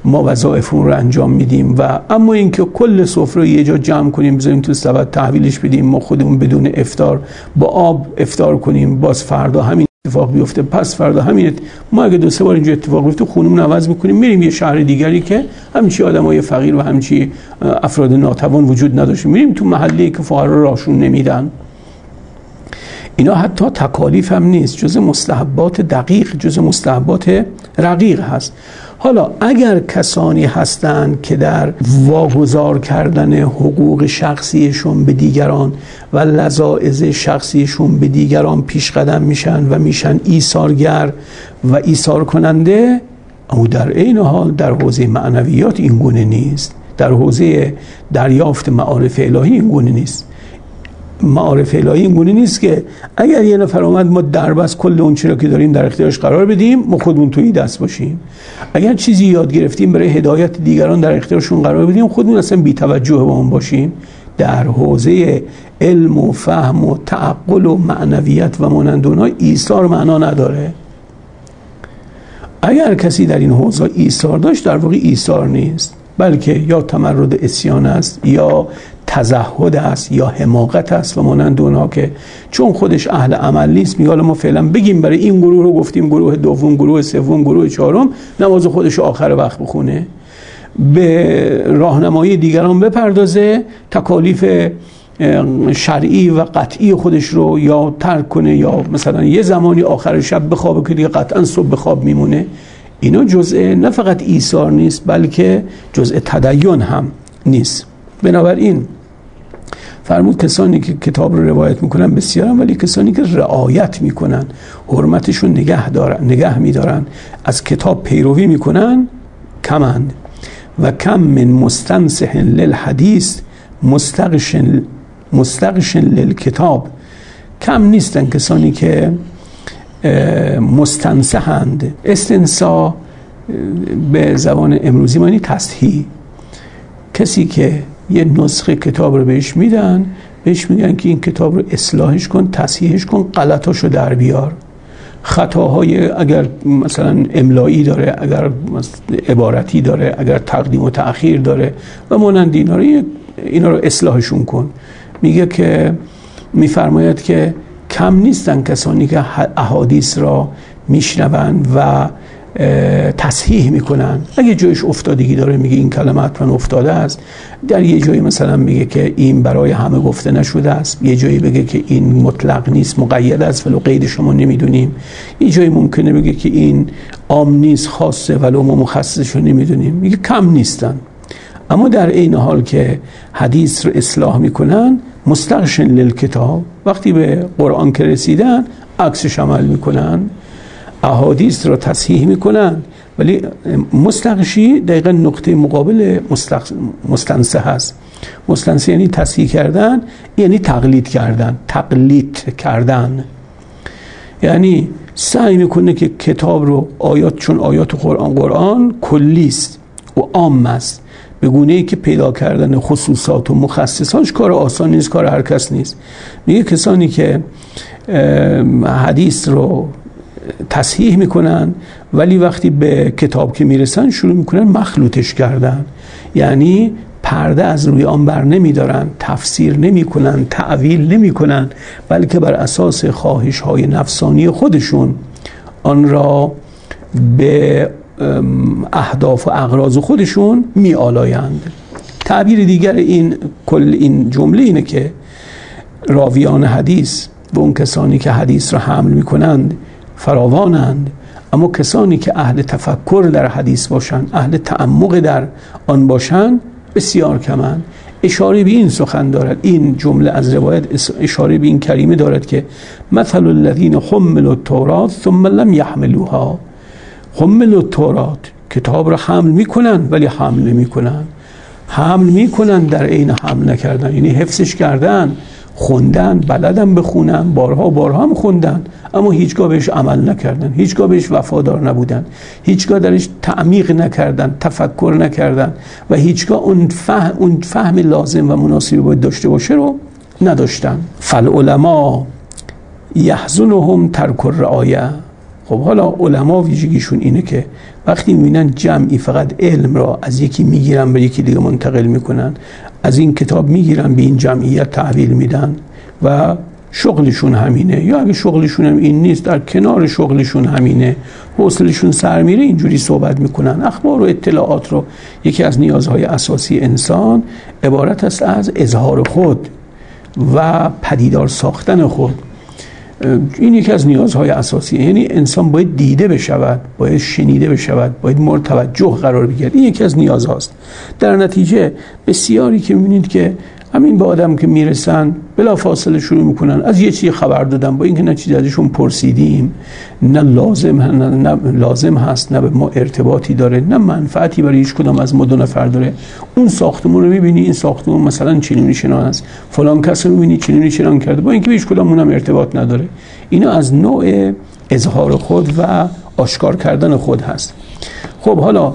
ما وظایفمون رو انجام میدیم. و اما اینکه کل سفره رو یه جا جمع کنیم بذاریم تو سبد تحویلش بدیم، ما خودمون بدون افطار با آب افطار کنیم، باز فردا همین اتفاق بیفته، پس فردا همین، ما اگه دو سه بار اینجا اتفاق بیفته خونمون عوض میکنیم میریم یه شهر دیگری که همچی آدمای فقیر و همچی افراد ناتوان وجود نداشته، میریم تو محلی که فقرا راهشون نمیدن. اینا حتی تکالیف هم نیست، جز مستحبات دقیق، جز مستحبات رقیق هست. حالا اگر کسانی هستند که در واگذار کردن حقوق شخصیشون به دیگران و لذاذ شخصیشون به دیگران پیش قدم میشن و میشن ایثارگر و ایثار کننده، اما در عین حال در حوزه معنویات این گونه نیست، در حوزه دریافت معارف الهی این گونه نیست. معارف الهی این گونه نیست که اگر یه نفر اومد ما دربست کل اون چیزی که داریم در اختیارش قرار بدیم، ما خودمون توی دست باشیم. اگر چیزی یاد گرفتیم برای هدایت دیگران در اختیارشون قرار بدیم، خودمون اصلا بی توجه به اون باشیم. در حوزه علم و فهم و تعقل و معنویت و مانند اونها ایثار معنا نداره. اگر کسی در این حوزه ایثار داشت، در واقع ایثار نیست، بلکه یا تمرد عصیان است یا تزهد است یا حماقت است و مانند اونها که چون خودش اهل عمل نیست میگه ما فعلا بگیم برای این گروه رو گفتیم، گروه دوم، گروه سوم، گروه چهارم نماز خودش آخر وقت بخونه، به راهنمایی دیگران بپردازه، تکالیف شرعی و قطعی خودش رو یا ترک کنه یا مثلا یه زمانی آخر شب بخوابه که دیگه قطعا صبح بخواب میمونه. اینا جزء نه فقط ایثار نیست بلکه جزء تدین هم نیست. بنابراین فرمود کسانی که کتاب رو روایت میکنن بسیارن، ولی کسانی که رعایت میکنن، حرمتشون نگه دارن، نگه میدارن، از کتاب پیروی میکنن کمند. و کم من مستنصح للحدیث مستغشن مستغشن للکتاب، کم نیستن کسانی که مستنصحند. استنصاح به زبان امروزی معنی تصحیح، کسی که یه نسخه کتاب رو بهش میدن، بهش میگن که این کتاب رو اصلاحش کن، تصحیحش کن، غلطاشو در بیار، خطاهای اگر مثلا املایی داره، اگر عبارتی داره، اگر تقدیم و تأخیر داره و مانند اینا رو اینا رو اصلاحشون کن. میگه که میفرماید که کم نیستن کسانی که احادیث را میشنون و تصحیح میکنن. اگه جایش افتادگی داره میگه این کلمه حتما افتاده است، در یه جایی مثلا میگه که این برای همه گفته نشده است، یه جایی بگه که این مطلق نیست مقید است ولو قید شما نمیدونیم، یه جایی ممکنه بگه که این عام نیست خاصه ولو ما مخصصش رو نمیدونیم. میگه کم نیستن، اما در این حال که حدیث رو اصلاح میکنن مستغشن للکتاب، وقتی به قرآن که رسیدن عکسش عمل میکنن، احادیث را تصحیح میکنن، ولی مستغشی دقیقا نقطه مقابل مستنصح هست. مستنصح یعنی تصحیح کردن، یعنی تقلید کردن، تقلید کردن، یعنی سعی میکنه که کتاب رو آیات، چون آیات قرآن قرآن کلی است و عام است، به گونه‌ای که پیدا کردن خصوصات و مخصصاتش کار آسان نیست، کار هر کس نیست. میگه کسانی که حدیث رو تصحیح میکنن ولی وقتی به کتاب که میرسن شروع میکنن مخلوطش کردن، یعنی پرده از روی آن بر نمیدارن، تفسیر نمیکنن، تعویل نمیکنن، بلکه بر اساس خواهش های نفسانی خودشون آن را به اهداف و اغراض خودشون میآلایند. تعبیر دیگر این کل این جمله اینه که راویان حدیث و اون کسانی که حدیث را حمل میکنند فراوانند، اما کسانی که اهل تفکر در حدیث باشند، اهل تعمق در آن باشند بسیار کمند. اشاره به این سخن دارد این جمله از روایت، اشاره به این کریمه دارد که مثل الذین حملوا التوراة ثم لم يحملوها. حملوا التوراة، کتاب را حمل میکنن ولی حمل نمیکنن، حمل میکنن در عین حمل نکردن، یعنی حفظش کردن، خوندن، بلدن بخونن، بارها بارها هم خوندن، اما هیچگاه بهش عمل نکردن، هیچگاه بهش وفادار نبودن، هیچگاه درش تعمیق نکردن، تفکر نکردن و هیچگاه اون فهم, اون فهم لازم و مناسبی باید داشته باشه رو نداشتن. فالعلماء یحزنهم ترک الرعایه. خب حالا علما ویژگیشون اینه که وقتی میبینن جمعی فقط علم را از یکی میگیرن به یکی دیگه منتقل میکنن، از این کتاب میگیرن به این جمعیت تحویل میدن و شغلشون همینه، یا اگه شغلشون هم این نیست در کنار شغلشون همینه، حوصلشون سر میره اینجوری صحبت میکنن. اخبار و اطلاعات رو یکی از نیازهای اساسی انسان عبارت است از اظهار خود و پدیدار ساختن خود. این یکی از نیازهای اساسی، یعنی انسان باید دیده بشود، باید شنیده بشود، باید مورد توجه قرار بگیرد. این یکی از نیازهاست. در نتیجه بسیاری که میبینید که همین به آدم که میرسن بلا فاصله شروع میکنن از یه چیزی خبر دادن، با اینکه نه چیزی ازشون پرسیدیم، نه لازم نه, نه لازم هست، نه به ما ارتباطی داره، نه منفعتی برای هیچ کدام از ما دو نفر داره. اون ساختمون رو میبینی، این ساختمون مثلا چنینی چنان است، فلان کس رو میبینی چنینی چنان کرده، با اینکه هیچ کدام اونم ارتباط نداره. اینا از نوع اظهار خود و آشکار کردن خود هست. خب حالا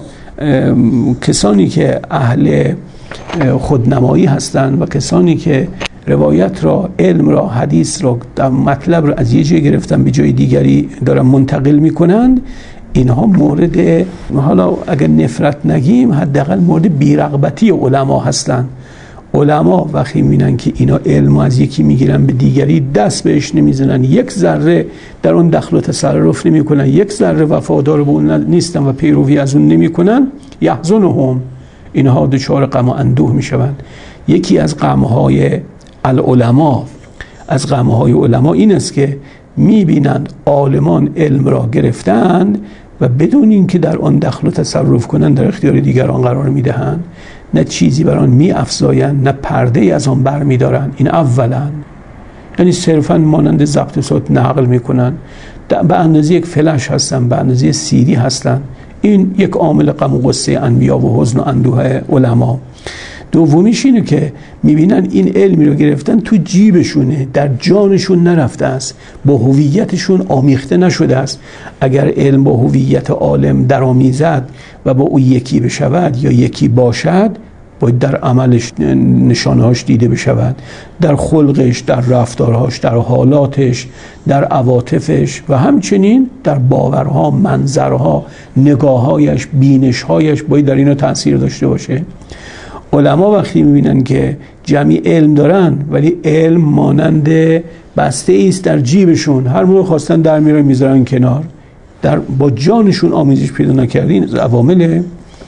کسانی که اهل خودنمایی هستند و کسانی که روایت را، علم را، حدیث را، مطلب را از یه جای گرفتن به جای دیگری دارن منتقل میکنند، اینها مورد، حالا اگر نفرت نگیم، حداقل مورد بی‌رغبتی علما هستند. علما وقتی میبینن که اینا علم از یکی میگیرن به دیگری دست بهش نمیزنن، یک ذره در اون دخل و تصرف نمیکنن، یک ذره وفادار به اون نیستن و پیروی از اون نمیکنن، یحزنهم، اینها دچار غم و اندوه میشوند. یکی از غمهای العلماء، از غمهای علما این است که میبینند عالمان علم را گرفتند و بدون اینکه در آن دخل و تصرف کنند در اختیار دیگران قرار میدهند، نه چیزی بر آن میافزایند، نه پرده ای از آن بر میدارند. این اولا، یعنی صرفا مانند ضبط صوت نقل میکنن، به اندازه یک فلش هستن، به اندازه سیدی هستن. این یک عامل غم و غصه انبیا و حزن و اندوه علما. دومیش اینه که میبینن این علمی رو گرفتن تو جیبشونه، در جانشون نرفته است، با هویتشون آمیخته نشده است. اگر علم با هویت عالم درآمیزد و با او یکی بشود یا یکی باشد، باید در عملش نشانهاش دیده بشود، در خلقش، در رفتارهاش، در حالاتش، در عواطفش و همچنین در باورها، منظرها، نگاههایش، بینشهایش باید در اینا تأثیر داشته باشه. علما وقتی میبینن که جمعی علم دارن ولی علم مانند بسته ایست در جیبشون، هر موقع خواستن در میرن میذارن کنار، در با جانشون آمیزش پیدا نکردین، عوامل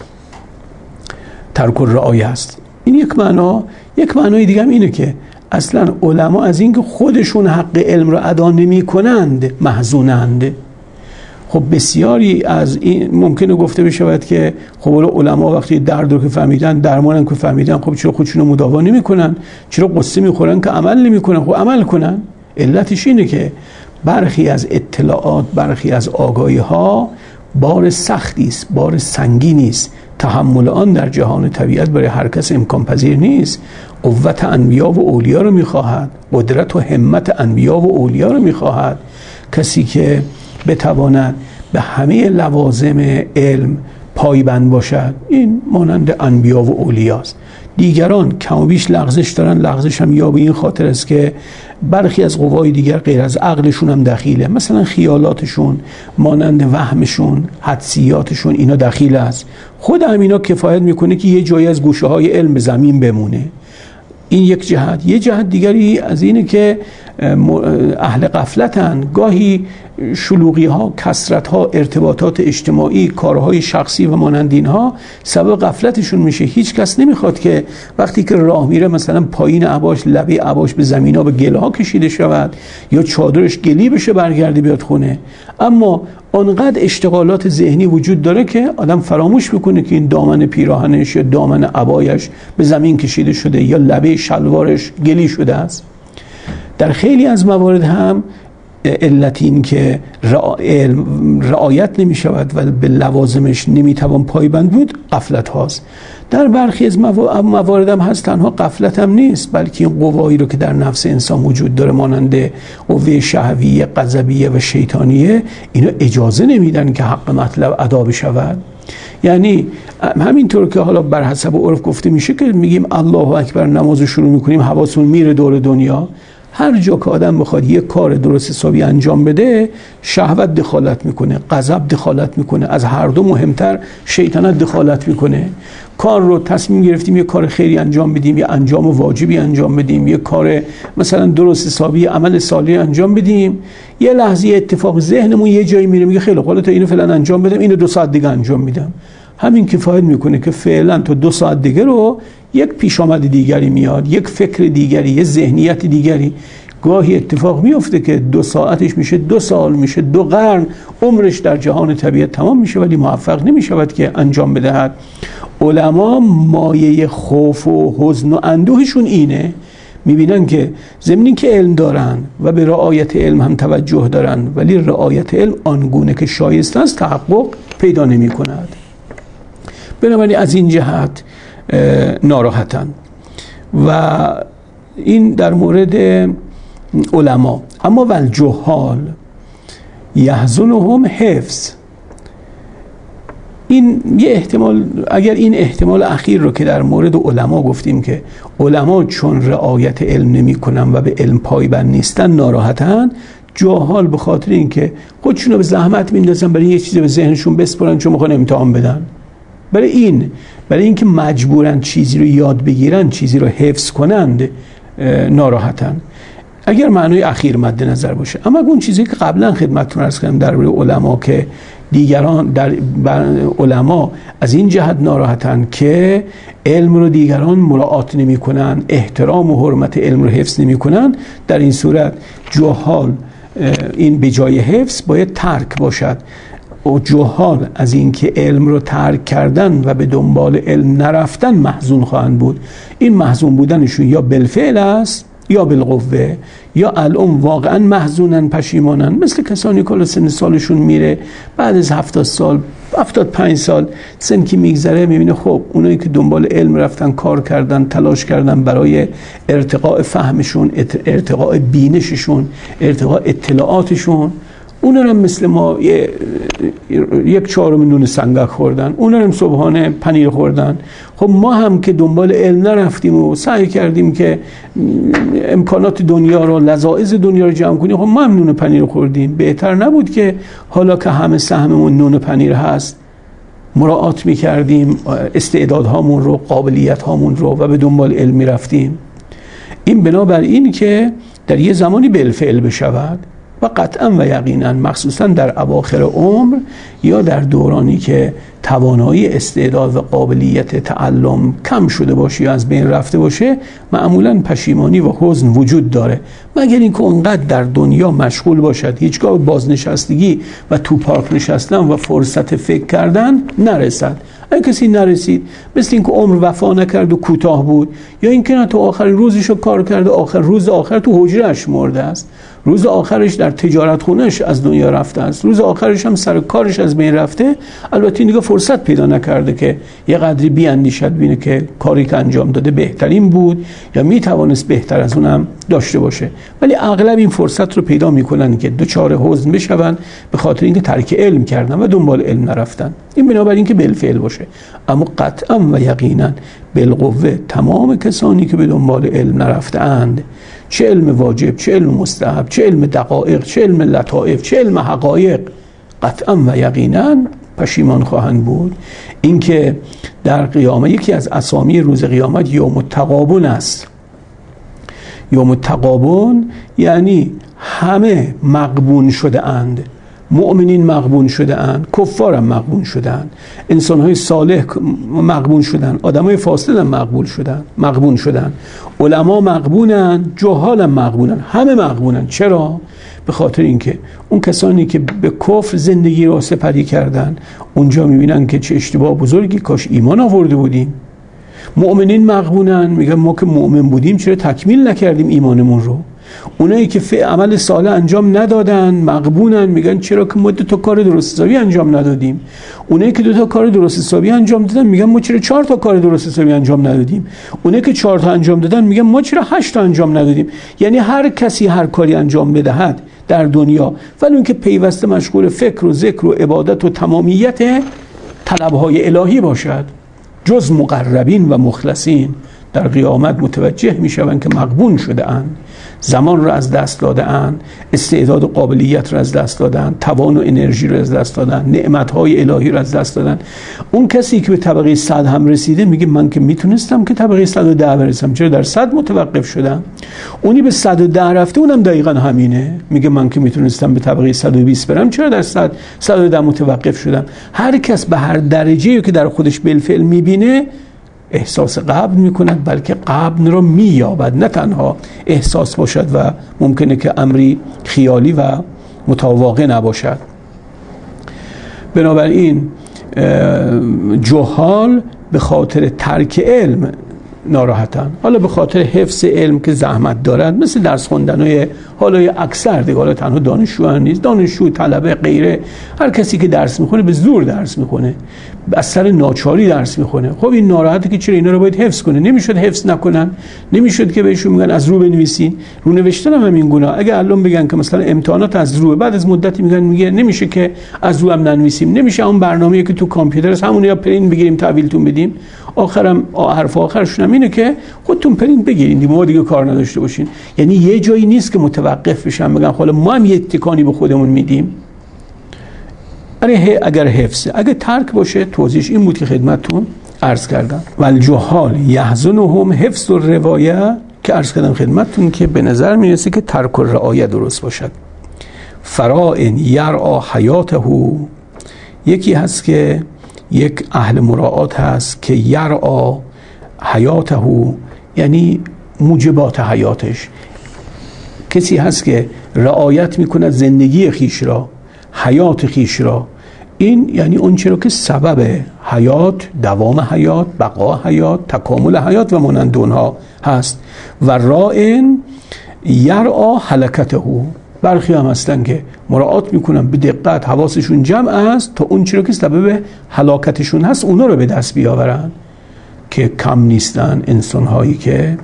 ترک الرعایه است. این یک معنا. یک معنای دیگه هم اینه که اصلا علما از اینکه خودشون حق علم را ادا نمی کنند محزونند. خب بسیاری از این ممکنه گفته بشود که خب علما وقتی درد رو که فهمیدن، درمانن که فهمیدن، خب چرا خودشون رو مداوا نمی‌کنن؟ چرا قصه می‌خورن که عمل نمی‌کنن؟ خب عمل کنن. علتش اینه که برخی از اطلاعات، برخی از آگاهی‌ها بار سختی است، بار سنگینی است. تحمل آن در جهان طبیعت برای هر کس امکان پذیر نیست. قوت انبیا و اولیا رو می‌خواهد، قدرت و همت انبیا و اولیا رو می‌خواهد. کسی که بتواند به همه لوازم علم پایبند باشد، این مانند انبیا و اولیاست. دیگران کم و بیش لغزش دارن، لغزش هم یا به این خاطر است که برخی از قوای دیگر غیر از عقلشون هم دخیله، مثلا خیالاتشون، مانند وهمشون، حدسیاتشون، اینا دخیل است. خود همینا کفایت میکنه که یه جایی از گوشه های علم به زمین بمونه. این یک جهت. یه جهت دیگری از اینه که اهل غفلتن، گاهی شلوغی ها، کثرت ها، ارتباطات اجتماعی، کارهای شخصی و مانند اینها سبب غفلتشون میشه. هیچ کس نمیخواد که وقتی که راه میره مثلا پایین عباش، لبه عباش به زمین ها، به گله ها کشیده شود یا چادرش گلی بشه برگرده بیاد خونه. اما آنقدر اشتغالات ذهنی وجود داره که آدم فراموش میکنه که این دامن پیراهنش یا دامن عبایش به زمین کشیده شده یا لبه شلوارش گلی شده است. در خیلی از موارد هم علت این که رعایت نمی شود و به لوازمش نمی توان پایبند بود غفلت هاست. در برخی از موارد هم هست تنها غفلت هم نیست، بلکه این قوایی رو که در نفس انسان وجود داره مانند قوه شهویه، غضبیه و شیطانیه، اینا اجازه نمیدن که حق مطلب ادا بشود. یعنی همینطور که حالا بر حسب عرف گفته میشه که میگیم الله اکبر، نماز شروع میکنیم، حواسمون میره دور دنیا، هر جا که آدم بخواد یک کار درست حسابی انجام بده، شهوت دخالت میکنه، غضب دخالت میکنه، از هر دو مهمتر شیطنت دخالت میکنه. کار رو تصمیم گرفتیم یک کار خیری انجام بدیم، یا انجام واجبی انجام بدیم، یک کار مثلا درست حسابی عمل صالح انجام بدیم، یه لحظه اتفاق ذهنمون یه جایی میره میگه خیلی خوب تا اینو فعلا انجام بدم، اینو دو ساعت دیگه انجام میدم. همین کفایت میکنه که فعلا تو دو ساعت دیگه رو یک پیش آمد دیگری میاد، یک فکر دیگری، یک ذهنیت دیگری. گاهی اتفاق میفته که دو ساعتش میشه دو سال، میشه دو قرن، عمرش در جهان طبیعت تمام میشه ولی موفق نمیشود که انجام بدهد. علما مایه خوف و حزن و اندوهشون اینه، میبینن که ضمن که علم دارن و به رعایت علم هم توجه دارن، ولی رعایت علم آنگونه که شایسته است تحقق پیدا نمی کند. بنابراین از این جهت ناراحتن. و این در مورد علما. اما والجهال یحزنهم حفظ، این یه احتمال، اگر این احتمال اخیر رو که در مورد علما گفتیم که علما چون رعایت علم نمی کنن و به علم پایبند نیستن ناراحتن، جهال به خاطر این که خودشون رو به زحمت میندازن برای یه چیزی به ذهنشون بسپرن چون میخوان امتحان بدن، برای این برای اینکه مجبورن چیزی رو یاد بگیرن، چیزی رو حفظ کنند، ناراحتن. اگر معنای اخیر مد نظر باشه. اما اون چیزی که قبلا خدمتتون عرض کردم در مورد علما که دیگران در علما از این جهت ناراحتن که علم رو دیگران مراعات نمی کنن، احترام و حرمت علم رو حفظ نمی کنن، در این صورت جهال این به جای حفظ باید ترک باشد. و جهال از این که علم رو ترک کردن و به دنبال علم نرفتن محزون خواهند بود. این محزون بودنشون یا بالفعل است یا بالقوه، یا الان واقعا محزونن، پشیمانن، مثل کسانی که سن سالشون میره بعد از هفتاد سال، هفتاد پنج سال سن که میگذره میبینه خب اونایی که دنبال علم رفتن، کار کردن، تلاش کردن برای ارتقاء فهمشون، ارتقاء بینششون، ارتقاء اطلاعاتشون، اونا هم مثل ما یک چهارم نون سنگک خوردن، اونا هم صبحانه پنیر خوردن. خب ما هم که دنبال علم نرفتیم و سعی کردیم که امکانات دنیا رو، لذاذ دنیا رو جمع کنیم، خب ما هم نون پنیر خوردیم. بهتر نبود که حالا که همه سهممون نون پنیر هست مراعات میکردیم استعدادهامون رو، قابلیتهامون رو و به دنبال علم میرفتیم؟ این بنابر این که در یه زمانی بالفعل بشود و قطعا و یقینا مخصوصا در اواخر عمر یا در دورانی که توانایی استعداد و قابلیت تعلم کم شده باشه یا از بین رفته باشه، معمولا پشیمانی و حزن وجود داره، مگر اینکه اونقدر در دنیا مشغول باشد هیچگاه بازنشستگی و تو پارک نشستن و فرصت فکر کردن نرسد. اگه کسی نرسید مثل اینکه عمر وفا نکرد و کوتاه بود، یا اینکه نه تو آخرین روزشو کار کرده، آخر روز آخر تو حجرهش مرده است، روز آخرش در تجارت خونهش از دنیا رفته است، روز آخرش هم سر کارش از بین رفته. البته این دیگه فرصت پیدا نکرده که یه قدری بیاندیشد ببینه که کاری که انجام داده بهترین بود یا میتوانست بهتر از اونم داشته باشه، ولی اغلب این فرصت رو پیدا میکنن که دوچار حزن بشون به خاطر اینکه ترک علم کردن و دنبال علم نرفتن. این بنابراین که بالفعل باشه. اما قطعا و یقینا بالقوه تمام کسانی که به دنبال علم نرفتند، چه علم واجب، چه علم مستحب، چه علم دقایق، چه علم لطائف، چه علم حقایق، قطعا و یقینا پشیمان خواهند بود. اینکه در قیامت یکی از اسامی روز قیامت یوم التغابن است. یوم التغابن یعنی همه مغبون شده اند، مؤمنین مغبون شده اند، کفار هم مغبون شده اند، انسان‌های صالح مغبون شدن، آدم‌های فاسد هم مغبون شدن، مغبون شدن، علما مغبونن، جهال هم مغبونن، همه مغبونن. چرا؟ به خاطر اینکه اون کسانی که به کفر زندگی را سپری کردن اونجا می‌بینن که چه اشتباه بزرگی، کاش ایمان آورده بودیم. مؤمنین مغبونن، میگن ما که مؤمن بودیم چرا تکمیل نکردیم ایمانمون رو. اونایی که فعل عمل صالح انجام ندادن مغبونن، میگن چرا که ما دو تا کار درست حسابی انجام ندادیم. اونایی که دو تا کار درست حسابی انجام دادن میگن ما چرا چهار تا کار درست حسابی انجام ندادیم. اونایی که چهار تا انجام دادن میگن ما چرا هشت تا انجام ندادیم. یعنی هر کسی هر کاری انجام بدهد در دنیا، ولی اون که پیوسته مشغول فکر و ذکر و عبادت و تمامیت طلبهای الهی باشد، جز مقربین و مخلصین در قیامت متوجه میشوند که مغبون شده اند. زمان رو از دست دادن، استعداد و قابلیت رو از دست دادن، توان و انرژی رو از دست دادن، نعمت‌های الهی رو از دست دادن. اون کسی که به طبقه صد هم رسیده میگه من که میتونستم که طبقه صد و ده برسم، چرا در صد متوقف شدم؟ اونی به صد و ده رفته، اونم دقیقاً همینه، میگه من که میتونستم به طبقه صد و بیست برم، چرا در صد صد و ده متوقف شدم؟ هر کس به هر درجه‌ای که در خودش بالفعل میبینه احساس قبل میکند، بلکه قبل رو مییابد، نه تنها احساس باشد و ممکنه که امری خیالی و متواقع نباشد. بنابراین جهال به خاطر ترک علم ناراحتن، حالا به خاطر حفظ علم که زحمت دارد، مثل درس خوندنای حالا اکثر دیگه، حالا تنها دانشجو هم نیست، دانشجو، طلبه، غیره، هر کسی که درس میخونه به زور درس میخونه، از سر ناچاری درس میخونه. خب این ناراحته که چرا اینا رو باید حفظ کنه؟ نمیشد حفظ نکنن؟ نمیشد که بهشون میگن از رو بنویسین؟ رو نوشتن هم همین گناه. اگه الان بگن که مثلا امتحانات از رو، بعد از مدتی میگن میگه نمیشه که از رو هم ننویسیم، نمیشه اون برنامه‌ای که تو کامپیوتر است همون یا پرینت بگیریم تحویلتون بدیم، آخرم حرف آخرشون هم اینه که خودتون پرینت بگیرین، ما دیگه کار نداشته باشین. یعنی یه جایی نیست که متوقف بشن بگن حالا ما هم یه تکانی به خودمون میدیم. اگر حفظه، اگر ترک باشه، توضیحش این بود که خدمتتون عرض کردم. والجهال یحزنهم حفظ الروایه، که عرض کردم خدمتتون که به نظر میرسه که ترک الرعایه درست باشد. فرائن یرعا حیاته، یکی هست که یک اهل مراعات هست که یرعا حیاته، یعنی موجبات حیاتش، کسی هست که رعایت میکند زندگی خیش را، حیات خیش را. این یعنی اون چرا که سبب حیات، دوام حیات، بقا حیات، تکامل حیات و مانند اونها هست. و رائن یرعا هلکته، برخی هم هستن که مراعات میکنن به دقت، حواسشون جمع است تا اون چرا که سبب هلاکتشون هست اونا رو به دست بیاورن، که کم نیستن انسان هایی که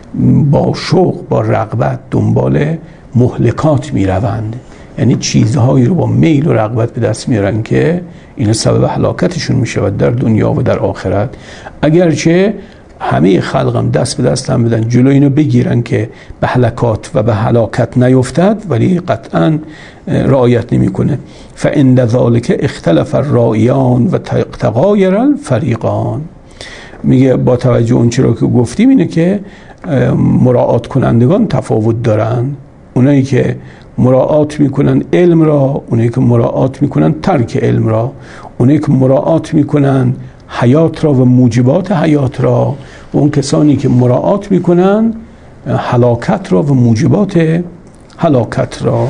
با شوق، با رغبت دنبال مهلکات میروند، یعنی چیزهایی رو با میل و رغبت به دست میارن که این سبب هلاکتشون میشود در دنیا و در آخرت. اگرچه همه خلقم دست به دست هم بدن جلو اینو بگیرن که به هلاکات و به هلاکت نیفتد، ولی قطعا رعایت نمیکنه. فعند ذالک اختلف الرائیان و تغایر الفریقان. میگه با توجه اون چرا که گفتیم اینه که مراعات کنندگان تفاوت دارن، اونایی که مراعات میکنن علم را، اونایی که مراعات میکنن ترک علم را، اونایی که مراعات میکنن حیات را و موجبات حیات را، و اون کسانی که مراعات میکنن هلاکت را و موجبات هلاکت را.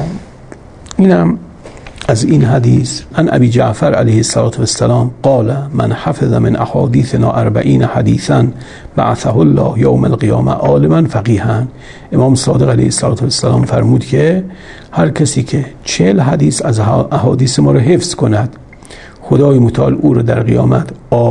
اینم از این حدیث. عن ابی جعفر علیه السلام قال من حفظ من احادیثنا اربعین حدیثا بعثه الله یوم القیامه عالما فقیها. امام صادق علیه السلام فرمود که هر کسی که چهل حدیث از احادیث ما رو حفظ کند، خدای متعال او رو در قیامت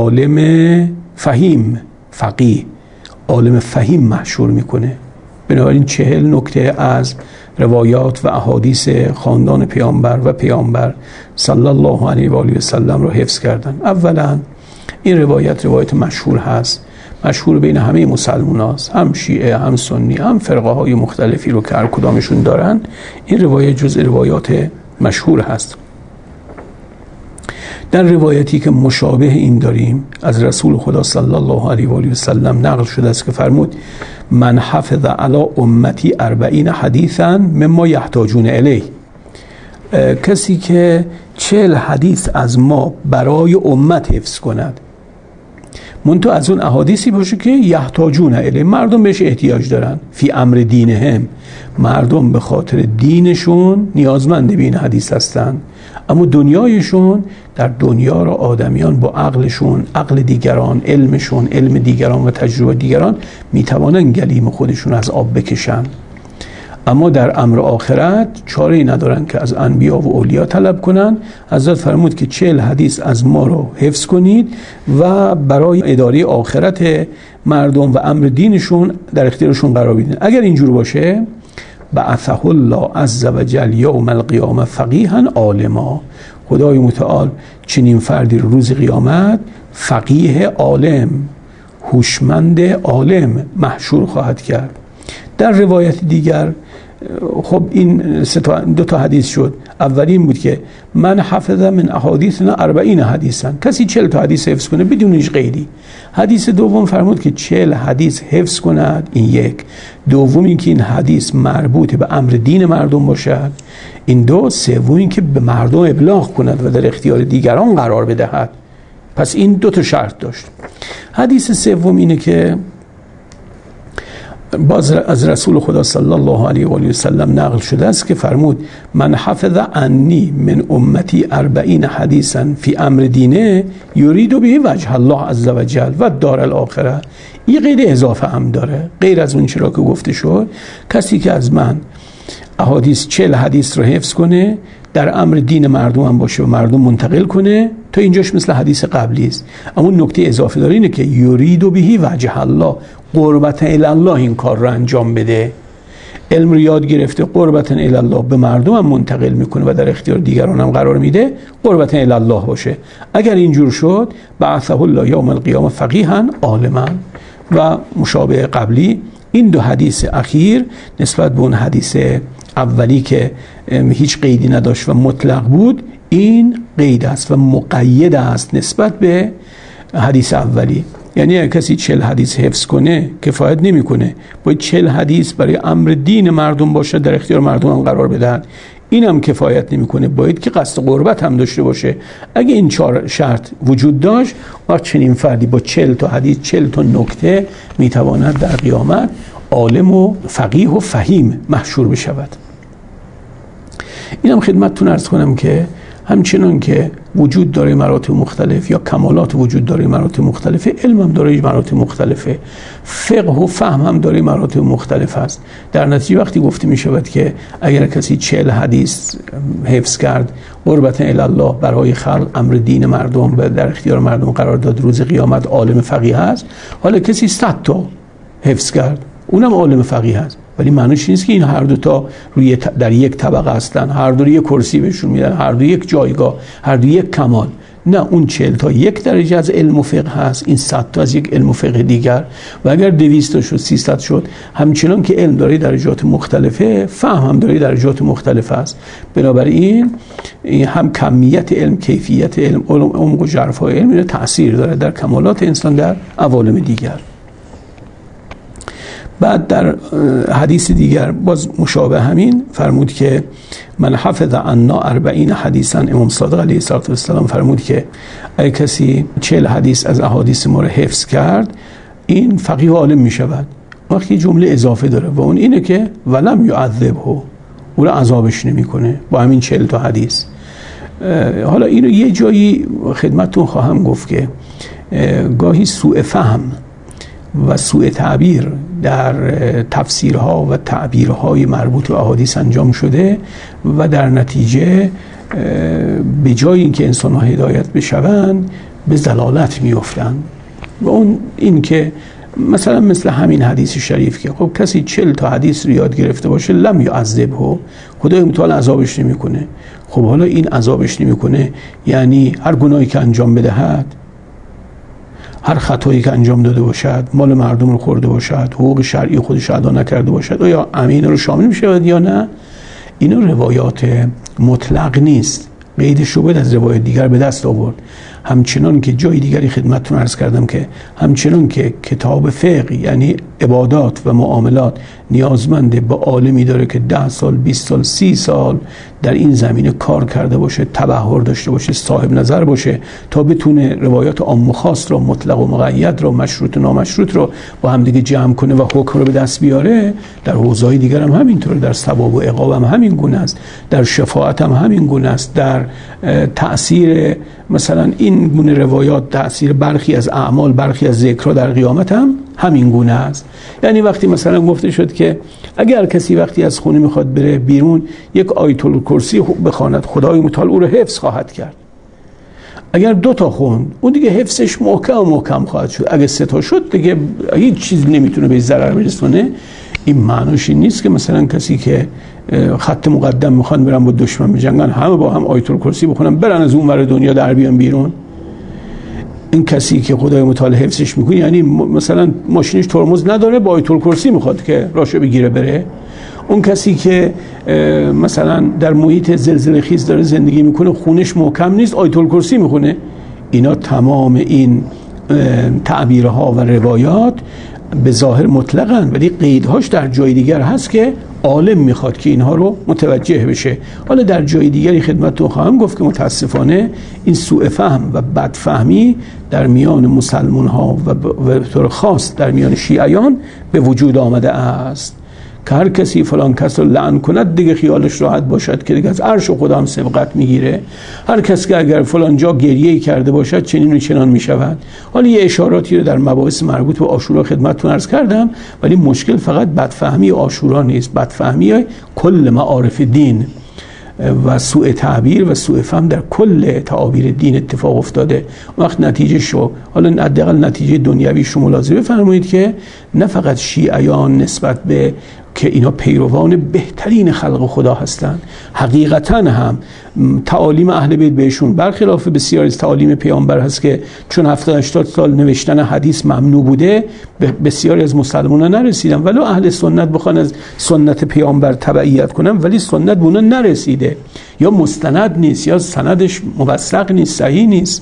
عالم فهیم، فقیه، عالم فهیم محشور میکنه. بنابراین چهل نکته از روایات و احادیث خاندان پیامبر و پیامبر صلی الله علیه و آله و سلم رو حفظ کردن. اولا این روایت روایت مشهور هست، مشهور بین همه مسلمان هست، هم شیعه، هم سنی، هم فرقه های مختلفی رو که هر کدامشون دارن. این روایت جزء روایات مشهور هست. در روایتی که مشابه این داریم از رسول خدا صلی الله علیه و آله و سلم نقل شده است که فرمود من حفظ علی امتی اربعین حدیثا مما یحتاجون الیه، کسی که چهل حدیث از ما برای امت حفظ کند، منتها از اون احادیثی باشه که یحتاجون الیه، مردم بهش احتیاج دارن، فی امر دینهم، مردم به خاطر دینشون نیازمند به این حدیث هستن، اما دنیایشون، در دنیا را آدمیان با عقلشون، عقل دیگران، علمشون، علم دیگران و تجربه دیگران میتوانن گلیم خودشون از آب بکشن، اما در امر آخرت چاره‌ای ندارن که از انبیا و اولیا طلب کنن. حضرت فرمود که چهل حدیث از ما رو حفظ کنید و برای اداره آخرت مردم و امر دینشون در اختیارشون قرار بدین. اگر اینجور باشه بعثه الله عز وجل یوم القیامه فقیها عالما، خدای متعال چنین فردی رو روز قیامت فقیه عالم، هوشمند عالم محشور خواهد کرد. در روایت دیگر خب این سه تا دو تا حدیث شد. اولی این بود که من حفظ من احادیثنا اربعین حدیثا، کسی چهل تا حدیث حفظ کنه بدون هیچ قیدی. حدیث دوم فرمود که چهل حدیث حفظ کند، این یک. دوم این که این حدیث مربوط به امر دین مردم باشد، این دو. سوم این که به مردم ابلاغ کند و در اختیار دیگران قرار بدهد. پس این دو تا شرط داشت. حدیث سوم اینه که باز از رسول خدا صلی الله علیه و آله و سلم نقل شده است که فرمود من حفظ عنی من امتی اربعین حدیثا فی امر دینه یرید به وجه الله عز و جل و دار الاخره. این قید اضافه هم داره، غیر از اون چرا که گفته شد. کسی که از من احادیث چهل حدیث رو حفظ کنه، در امر دین مردم هم باشه و مردم منتقل کنه، تا اینجاش مثل حدیث قبلی است. اما نکته اضافه داره اینه که یرید به وجه الله، قربت الی الله این کار رو انجام بده. علم رو یاد گرفته، قربت الی الله، به مردم هم منتقل میکنه و در اختیار دیگران هم قرار میده، قربت الی الله باشه. اگر اینجور شد بعثه الله یوم القیامه فقیها عالما. و مشابه قبلی این دو حدیث اخیر نسبت به اون حدیث اولی که هیچ قیدی نداشت و مطلق بود، این قید است و مقید است نسبت به حدیث اولی. یعنی اگر کسی چهل حدیث حفظ کنه کفایت نمیکنه، باید چهل حدیث برای امر دین مردم باشه، در اختیار مردم هم قرار بدهد. این هم کفایت نمیکنه، باید که قصد قربت هم داشته باشه. اگه این چهار شرط وجود داشت، وقت چنین فردی با چهل تا حدیث، چهل تا نکته میتواند در قیامت عالم و فقیه و فهیم محشور بشود. اینم خدمتتون عرض کنم که همچنان که وجود داره مراتب مختلف، یا کمالات وجود داره مراتب مختلفه، علم هم داره مراتب مختلفه، فقه و فهم هم داره مراتب مختلف است. در نتیجه وقتی گفته می شود که اگر کسی چهل حدیث حفظ کرد، قربت الی الله، برای خلق امر دین مردم و در اختیار مردم قرار داد، روز قیامت عالم فقیه است. حالا کسی صد تا حفظ کرد، اونم عالم فقیه است، ولی معنیش نیست که این هر دو تا روی در یک طبقه هستن، هر دو یک کرسی بهشون میدن، هر دو یک جایگاه، هر دو یک کمال. نه، اون چهل تا یک درجه از علم و فقه هست، این صد تا از یک علم و فقه دیگر. و اگر دویست تا شد، سیصد شد، همچنان که علم داره درجات مختلفه، فهم هم داره درجات مختلف است. بنابراین هم کمیت علم، کیفیت علم، عمق و ژرفای علم اینه تأثیر داره در کمالات انسان در عوالم دیگر. بعد در حدیث دیگر باز مشابه همین فرمود که من حفظ عنا اربعین حدیثا، امام صادق علیه السلام فرمود که اگه کسی چهل حدیث از احادیث ما رو حفظ کرد، این فقیه و عالم می شود. وقتی جمله اضافه داره و اون اینه که ولم یعذبه، او رو عذابش نمی کنه با همین چهل تا حدیث. حالا اینو یه جایی خدمتتون خواهم گفت که گاهی سوء فهم و سوء تعبیر در تفسیرها و تعبیرهای مربوط به احادیث انجام شده و در نتیجه به جای اینکه انسان‌ها هدایت بشوند به ضلالت میافتند. و اون این که مثلا مثل همین حدیث شریف که خب کسی چهل تا حدیث رو یاد گرفته باشه، لم یعذبه، خدای متعال عذابش نمیکنه. خب حالا این عذابش نمیکنه یعنی هر گناهی که انجام بدهد، هر خطایی که انجام داده باشد، مال مردم رو خورده باشد، حقوق شرعی خودش ادا نکرده باشد، آیا امین رو شامل میشه یا نه؟ اینا روایات مطلق نیست، قید شبهه از روایت دیگر به دست آورد. همچنان که جای دیگری خدمتتون عرض کردم که همچنان که کتاب فقه یعنی عبادات و معاملات نیازمنده به عالمی داره که ده سال، بیست سال، سی سال در این زمینه کار کرده باشه، تبحر داشته باشه، صاحب نظر باشه، تا بتونه روایات عام و خاص رو، مطلق و مقید رو، مشروط و نامشروط رو با هم دیگه جمع کنه و حکم رو به دست بیاره. در حوزه‌های دیگر هم همینطوره، در ثواب و عقاب هم همین گونه است، در شفاعت هم همین گونه است، در تأثیر مثلا این گونه روایات، تأثیر برخی از اعمال، برخی از ذکرها در قیامت هم همین گونه است. یعنی وقتی مثلا گفته شد که اگر کسی وقتی از خونه میخواد بره بیرون یک آیت الکرسی بخواند، خدای متعال او رو حفظ خواهد کرد. اگر دو تا خوند، اون دیگه حفظش محکم و محکم خواهد شد. اگه سه تا شد دیگه هیچ چیز نمیتونه به ضرر برسونه. این معنیش نیست که مثلا کسی که خط مقدم میخوان برن با دشمن بجنگن، همه با هم آیت الکرسی بخونن برن از اون ور دنیا در بیان بیرون. این کسی که خدای متعال حفظش میکنه، یعنی مثلا ماشینش ترمز نداره، با آیت الکرسی میخواد که راشو بگیره بره، اون کسی که مثلا در محیط زلزله خیز داره زندگی میکنه، خونش محکم نیست، آیت الکرسی میخونه. اینا تمام این تعبیرها و روایات به ظاهر مطلقاً، ولی قیدهاش در جای دیگر هست که عالم میخواد که اینها رو متوجه بشه. حالا در جای دیگری خدمتتون خواهم گفت که متاسفانه این سوء فهم و بدفهمی در میان مسلمان ها و به طور خاص در میان شیعیان به وجود آمده است که هر کسی فلان کس رو لعن کند دیگه خیالش راحت باشد که دیگه از عرش خدا هم سبقت میگیره. هر کس که اگر فلان جا گریه کرده باشد چنین و چنان میشود. حالا یه اشاراتی رو در مباحث مربوط به عاشورا خدمتتون عرض کردم، ولی مشکل فقط بدفهمی عاشورا نیست، بدفهمی کل معارف دین و سوء تعبیر و سوء فهم در کل تعابیر دین اتفاق افتاده. وقت نتیجه شو، حالا حداقل نتیجه دنیوی شو ملاحظه بفرمایید که نه فقط شیعیان نسبت به که اینا پیروان بهترین خلق خدا هستند، حقیقتا هم تعالیم اهل بیت بهشون برخلاف بسیاری از تعالیم پیامبر هست که چون هفتاد هشتاد سال نوشتن حدیث ممنوع بوده بسیاری از مسلمانان نرسیدن. ولو اهل سنت بخوان از سنت پیامبر تبعیت کنن ولی سنت به اونا نرسیده، یا مستند نیست یا سندش موثق نیست، صحیح نیست.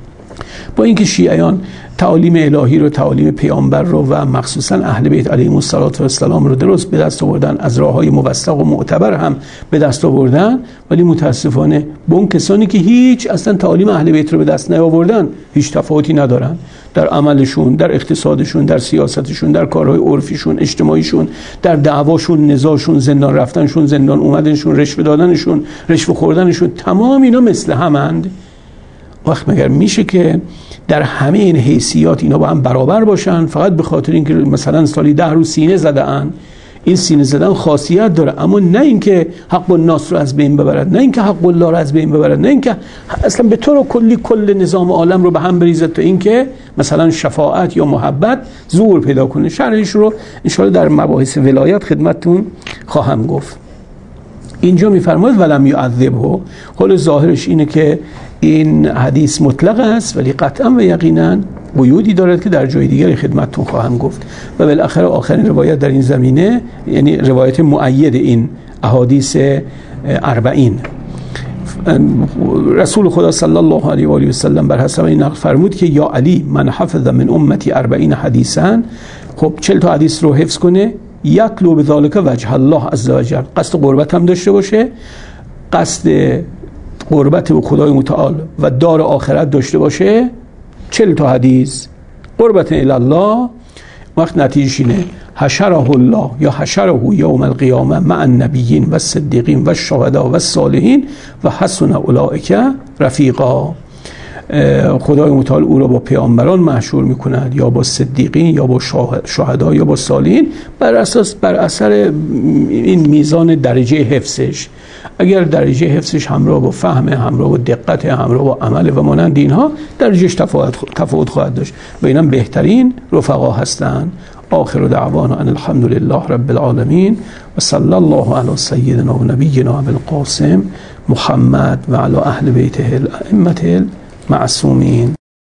با اینکه شیعیان تعالیم الهی رو، تعالیم پیامبر رو و مخصوصا اهل بیت علیهم السلام رو درست به دست آوردن، از راههای موثق و معتبر هم به دست آوردن، ولی متاسفانه با اون کسانی که هیچ اصلا تعالیم اهل بیت رو به دست نیاوردن هیچ تفاوتی ندارن در عملشون، در اقتصادشون، در سیاستشون، در کارهای عرفیشون، اجتماعیشون، در دعواشون، نزاعشون، زندان رفتنشون، زندان اومدنشون، رشوه دادنشون، رشوه خوردنشون، تمام اینا مثل همند. وقت مگر میشه که در همه این حیثیات اینا با هم برابر باشن فقط به خاطر اینکه مثلا سالی ده روز سینه زده ان؟ این سینه زدن خاصیت داره، اما نه اینکه حق الناس رو از بین ببرد، نه اینکه حق الله رو از بین ببرد، نه اینکه اصلا به طور کلی کل نظام عالم رو به هم بریزد تا اینکه مثلا شفاعت یا محبت ظهور پیدا کنه. شرحش رو ان شاء الله در مباحث ولایت خدمتتون خواهم گفت. اینجا میفرماید ولم یعذبه، حال ظاهرش اینه که این حدیث مطلق است ولی قطعا و یقینا قیودی دارد که در جای دیگری خدمتتون خواهم گفت. و بالاخره آخرین روایت در این زمینه، یعنی روایت مؤید این احادیث اربعین، رسول خدا صلی الله علیه و آله و سلم بر حسب این نقل فرمود که یا علی من حفظ من امتی اربعین حدیثا، خب چهل تا حدیث رو حفظ کنه، یطلب بذلک وجه الله عز وجل، قصد قربت هم داشته باشه، قصد قربت به خدای متعال و دار آخرت داشته باشه، چهل تا حدیث قربت الی الله، وقت نتیجهش اینه حشره الله یا حشره یوم القیامه مع النبیین و الصدیقین و الشهداء و الصالحین و حسن اولئک رفیقا. خدای متعال او را با پیامبران محشور میکند، یا با صدیقین یا با شهدا یا با صالحین، بر اساس بر اثر این میزان درجه حفظش. اگر درجه حفظش همراه با فهم، همراه با دقت، همراه با عمل و مانند اینها، درجهش تفاوت تفاوت خواهد داشت و اینم بهترین رفقا هستند. آخر دعوانا ان الحمد لله رب العالمین و صلی الله علی سیدنا و نبینا ابی القاسم محمد و علی اهل بیته الائمه المعصومین.